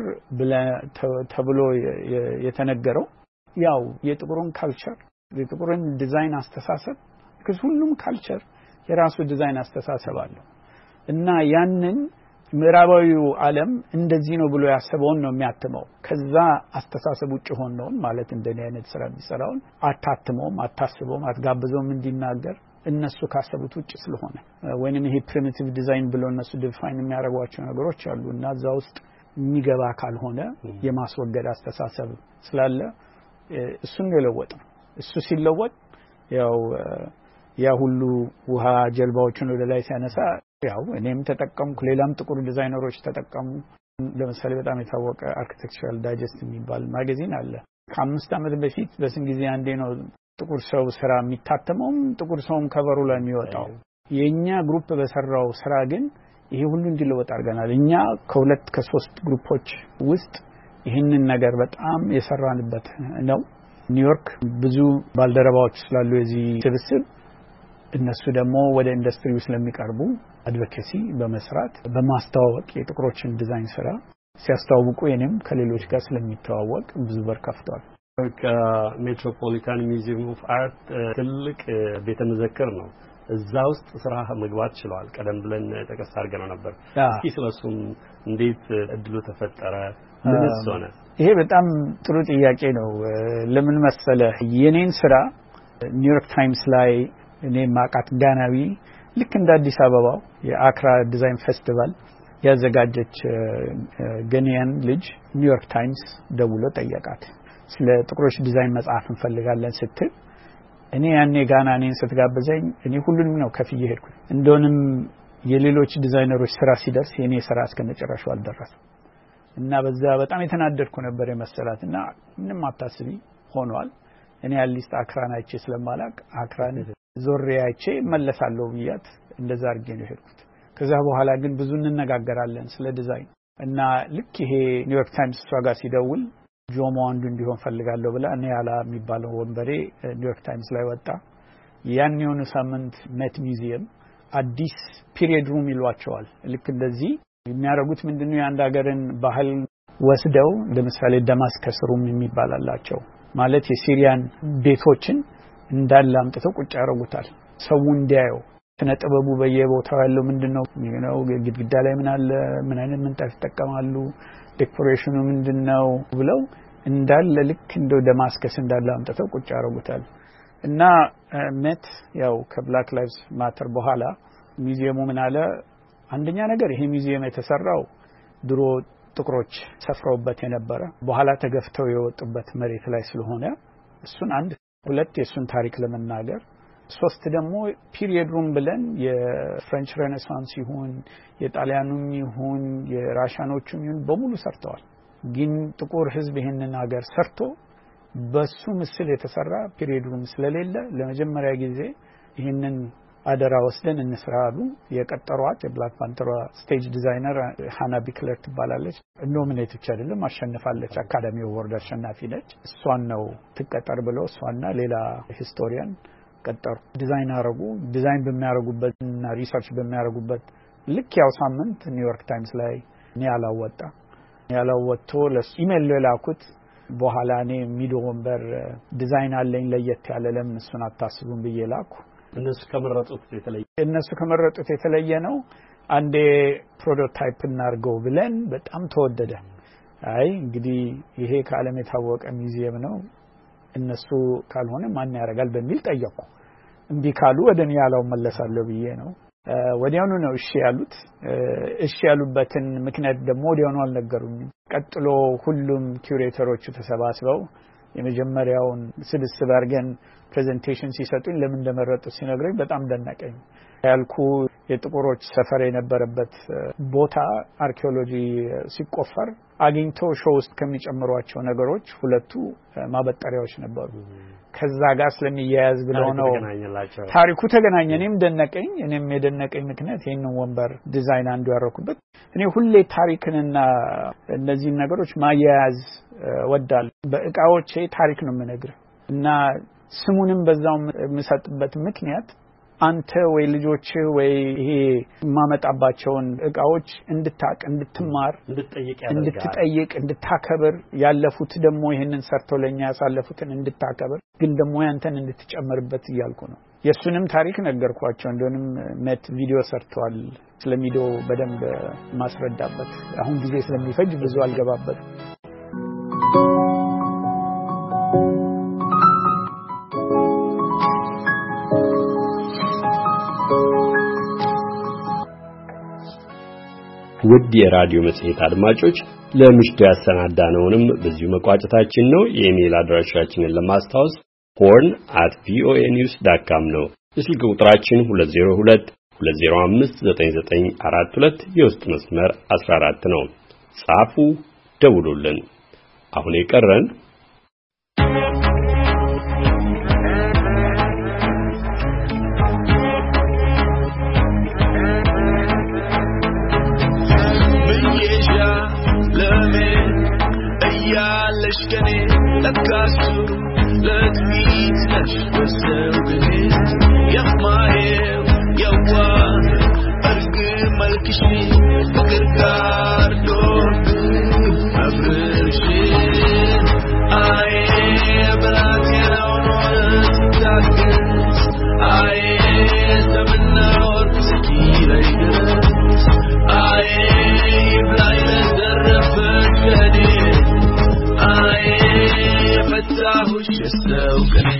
ተብሎ የተነገረው ያው የጥቁሩን ካልቸር የጥቁሩን ዲዛይን አስተሳሰብ ከሁሉም ካልቸር የራሱ ዲዛይን አስተሳሰብ አለው እና ያንን ምዕራባዊው ዓለም እንደዚህ ነው ብሎ ያሰበውን ነው የሚያትመው። ከዛ አስተሳሰብ ውጭ ሆነው ማለት እንደኔ አይነት ስራ ቢሰራውን አታትመውም አታስበውም አትጋብዘውም እንዲናገር እነሱ ካሰቡት ውጭ ስለሆነ ወይንም ይሄ ፕሪሚቲቭ ዲዛይን ብሎ እነሱ ዲፋይን የሚያደርጓቸው ነገሮች አሉና እዛ ውስጥ የሚገባ ካልሆነ የማስወገድ አስተሳሰብ ስላለ እሱን ለለወጥ ነው። እሱ ሲለወጥ ያው ያ ሁሉ ውሃ ጀልባዎችን ወደ ላይ ሲያነሳ ያው እኔም ተጠቀምኩ ሌላም ጥቁር ዲዛይነሮች ተጠቀሙ። ለምሳሌ በጣም የታወቀ አርኪቴክቸራል ዳይጀስት የሚባል ማጋዚን አለ። ከአምስት ዓመት በፊት በስንት ጊዜ አንዴ ነው ጥቁር ሰው ስራ የሚታተመው ጥቁር ሰውም ከቨሩ ላይ የሚወጣው። የኛ ግሩፕ በሰራው ስራ ግን ይሄ ሁሉ እንዲለወጥ አድርገናል። እኛ ከሁለት ከሶስት ግሩፖች ውስጥ ይሄንን ነገር በጣም የሰራንበት ነው። ኒውዮርክ ብዙ ባልደረባዎች ስላሉ የዚህ ስብስብ እነሱ ደግሞ ወደ ኢንዱስትሪው ስለሚቀርቡ አድቮኬሲ በመስራት በማስተዋወቅ የጥቁሮችን ዲዛይን ስራ ሲያስተዋውቁ የኔም ከሌሎች ጋር ስለሚተዋወቅ ብዙ በር ከፍቷል። ከሜትሮፖሊታን ሚውዚየም ኦፍ አርት ትልቅ ቤተ መዘክር ነው። እዛ ውስጥ ስራ መግባት ችሏል። ቀደም ብለን ተቀስ አድርገናል ነበር። እስኪ ስለሱም እንዴት እድሉ ተፈጠረ? ምንስ ሆነ? ይሄ በጣም ጥሩ ጥያቄ ነው። ለምን መሰለህ የኔን ስራ ኒውዮርክ ታይምስ ላይ እኔ ማቃት ጋናዊ ልክ እንደ አዲስ አበባው የአክራ ዲዛይን ፌስቲቫል ያዘጋጀች ገኒያን ልጅ ኒውዮርክ ታይምስ ደውሎ ጠየቃት። ስለ ጥቁሮች ዲዛይን መጽሐፍ እንፈልጋለን ስትል እኔ ያኔ ጋና እኔን ስትጋብዘኝ እኔ ሁሉንም ነው ከፍዬ ሄድኩ። እንደውንም የሌሎች ዲዛይነሮች ስራ ሲደርስ የኔ ስራ እስከመጨረሻው አልደረሰም እና በዛ በጣም የተናደድኩ ነበር የመሰላትና ምንም አታስቢ ሆኗል። እኔ አሊስት አክራን አይቼ ስለማላቅ አክራን ዞሬ አይቼ መለሳለሁ ብያት እንደዛ አድርጌ ነው ሄድኩት። ከዛ በኋላ ግን ብዙ እንነጋገራለን ስለ ዲዛይን እና ልክ ይሄ ኒውዮርክ ታይምስ ጋር ሲደውል ጆሞ አንዱ እንዲሆን ፈልጋለሁ ብላ እኔ ያላ የሚባለው ወንበሬ ኒውዮርክ ታይምስ ላይ ወጣ። ያን የሆነ ሳምንት ሜት ሚውዚየም አዲስ ፒሪየድ ሩም ይሏቸዋል። ልክ እንደዚህ የሚያረጉት ምንድነው የአንድ ሀገርን ባህል ወስደው ለምሳሌ ደማስከስ ሩም የሚባል አላቸው ማለት የሲሪያን ቤቶችን እንዳለ አምጥተው ቁጭ ያረጉታል ሰው እንዲያየው ተነጥበቡ በየቦታው ያለው ምንድነው ነው ግድግዳ ላይ ምን አለ ምን አይነት ምንጣፍ ይጠቀማሉ ዴኮሬሽኑ ምንድነው ብለው እንዳለ ልክ እንደው ደማስከስ እንዳለ አምጥተው ቁጭ ያረጉታል። እና ሜት ያው ከብላክ ላይቭስ ማተር በኋላ ሚውዚየሙ ምን አለ አንደኛ ነገር ይሄ ሚውዚየም የተሰራው ድሮ ጥቁሮች ሰፍረውበት የነበረ በኋላ ተገፍተው የወጡበት መሬት ላይ ስለሆነ እሱን አንድ ሁለት የሱን ታሪክ ለመናገር ሶስት ደግሞ ፒሪየድ ሩም ብለን የፍሬንች ሬኔሳንስ ይሁን የጣሊያኑም ይሁን የራሻኖቹም ይሁን በሙሉ ሰርተዋል። ግን ጥቁር ህዝብ ይሄንን ሀገር ሰርቶ በሱ ምስል የተሰራ ፒሪየድ ሩም ስለሌለ ለመጀመሪያ ጊዜ ይሄንን አደራ ወስደን እንስራሉ የቀጠሯት የብላክ ፓንተር ስቴጅ ዲዛይነር ሃና ቢክለር ትባላለች ኖሚኔት ብቻ አይደለም አሸንፋለች አካዳሚ አዋርድ አሸናፊ ነች እሷን ነው ትቀጠር ብለው እሷና ሌላ ሂስቶሪያን ቀጠሩ ዲዛይን አረጉ ዲዛይን በሚያረጉበትና ሪሰርች በሚያረጉበት ልክ ያው ሳምንት ኒውዮርክ ታይምስ ላይ ኒያላው ወጣ ኒያላው ወጥቶ ለኢሜል ለላኩት በኋላ እኔ ሚዶ ወንበር ዲዛይን አለኝ ለየት ያለ ለምን እሱን አታስቡም በየላኩ እነሱ ከመረጡት የተለየ እነሱ ከመረጡት የተለየ ነው አንዴ ፕሮቶታይፕ እናርገው ብለን በጣም ተወደደ አይ እንግዲህ ይሄ ከዓለም የታወቀ ሙዚየም ነው እነሱ ካልሆነ ማን ያረጋል በሚል ጠየቁ እንዴ ካሉ ወደኔ ያላው መለሳለሁ ብዬ ነው ወዲያውኑ ነው እሺ ያሉት እሺ ያሉበትን ምክንያት ደግሞ ወዲያውኑ አልነገሩኝም ቀጥሎ ሁሉም ኩሬተሮቹ ተሰባስበው የመጀመሪያውን ስብስብ አርገን ፕሬዘንቴሽን ሲሰጡኝ ለምን እንደመረጡ ሲነግሩኝ በጣም ደነቀኝ ያልኩ የጥቁሮች ሰፈር የነበረበት ቦታ አርኪኦሎጂ ሲቆፈር አግኝቶ ሾው ውስጥ ከሚጨምሯቸው ነገሮች ሁለቱ ማበጠሪያዎች ነበሩ ከዛ ጋር ስለሚያያዝ ብለው ነው ታሪኩ ተገናኘ እኔም ደነቀኝ እኔም የደነቀኝ ምክንያት ይሄንን ወንበር ዲዛይን አንዱ ያረኩበት እኔ ሁሌ ታሪክንና እነዚህ ነገሮች ማያያዝ ወዳል በእቃዎቼ ታሪክ ነው የምነግርህ እና ስሙንም በዛው የምሰጥበት ምክንያት አንተ ወይ ልጆች ወይ ይሄ ማመጣባቸውን እቃዎች እንድታቅ እንድትማር እንድትጠይቅ እንድትጠይቅ እንድታከብር ያለፉት ደግሞ ይሄንን ሰርተው ለኛ ያሳለፉትን እንድታከብር ግን ደግሞ ያንተን እንድትጨምርበት ይያልኩ ነው የሱንም ታሪክ ነገርኳቸው እንደንም ሜት ቪዲዮ ሰርተዋል ስለሚዶ በደንብ ማስረዳበት አሁን ጊዜ ስለሚፈጅ ብዙ አልገባበት ውድ የራዲዮ መጽሔት አድማጮች ለምሽቱ ያሰናዳነውንም በዚሁ መቋጨታችን ነው የኢሜል አድራሻችንን ለማስታወስ horn at voa news dot com ነው የስልክ ቁጥራችን ሁለት ዜሮ ሁለት ሁለት ዜሮ አምስት ዘጠኝ ዘጠኝ አራት ሁለት የውስጥ መስመር አስራ አራት ነው ጻፉ ደውሉልን አሁን የቀረን Leshkani lakasu latmeet nash wasawgani yaqmaev yawa arge malkishi gargar do abrshi ay balatina onat ay tamanna sakila ay blayna darfani فتاهوش يستوقني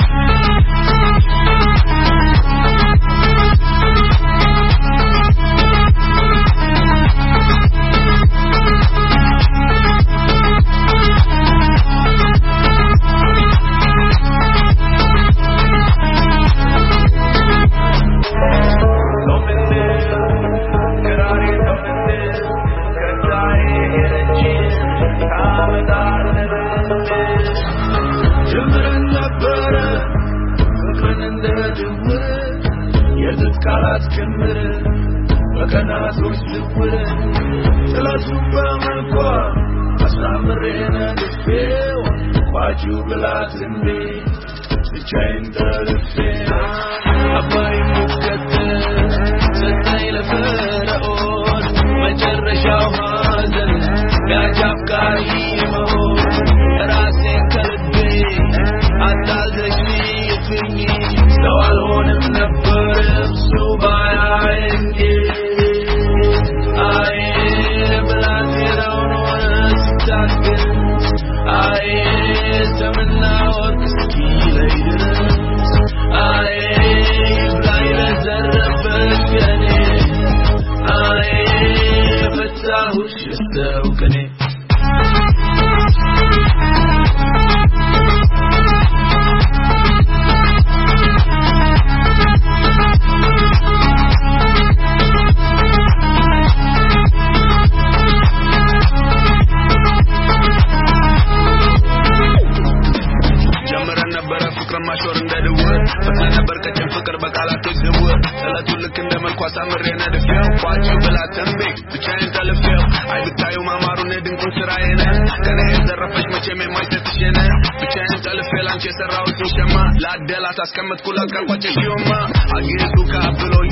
ቃላት ክምር በቀናቶች ልውል ስለሱ በመልኳ አሳምሬነ ልፌው ባጁ ብላት እንዴ ብቻዬን ተርፌ አባይ ሙትከተል ሰጠኝ ለፈርዖን መጨረሻው ሐዘን ያጃፍቃሪ መሆን ራሴን ከልቤ አታዘሽ ይፍኝ ሰው አልሆንም ነበር እሱ ባያየኝ አይ ብላቴናው ነው ስታገል አይ ሰምና ወርቅ እስኪለይ ድረስ አይ ቀለበቱ ልክ እንደ መልኳ ሳምሬ ነድፌው ቋጭ ብላ ተንቤ ብቻዬን ተልፌው አይ ብታዩ ማማሩን ድንቁን ስራዬ ነው ከኔ ዘረፈች መቼም የማይተትሽ ነው ብቻዬን ተልፌ ላንቺ የሰራሁት ሸማ ላደላት አስቀመጥኩላት ካልቋጨሽ ይወማ አጌቱ ካብሎ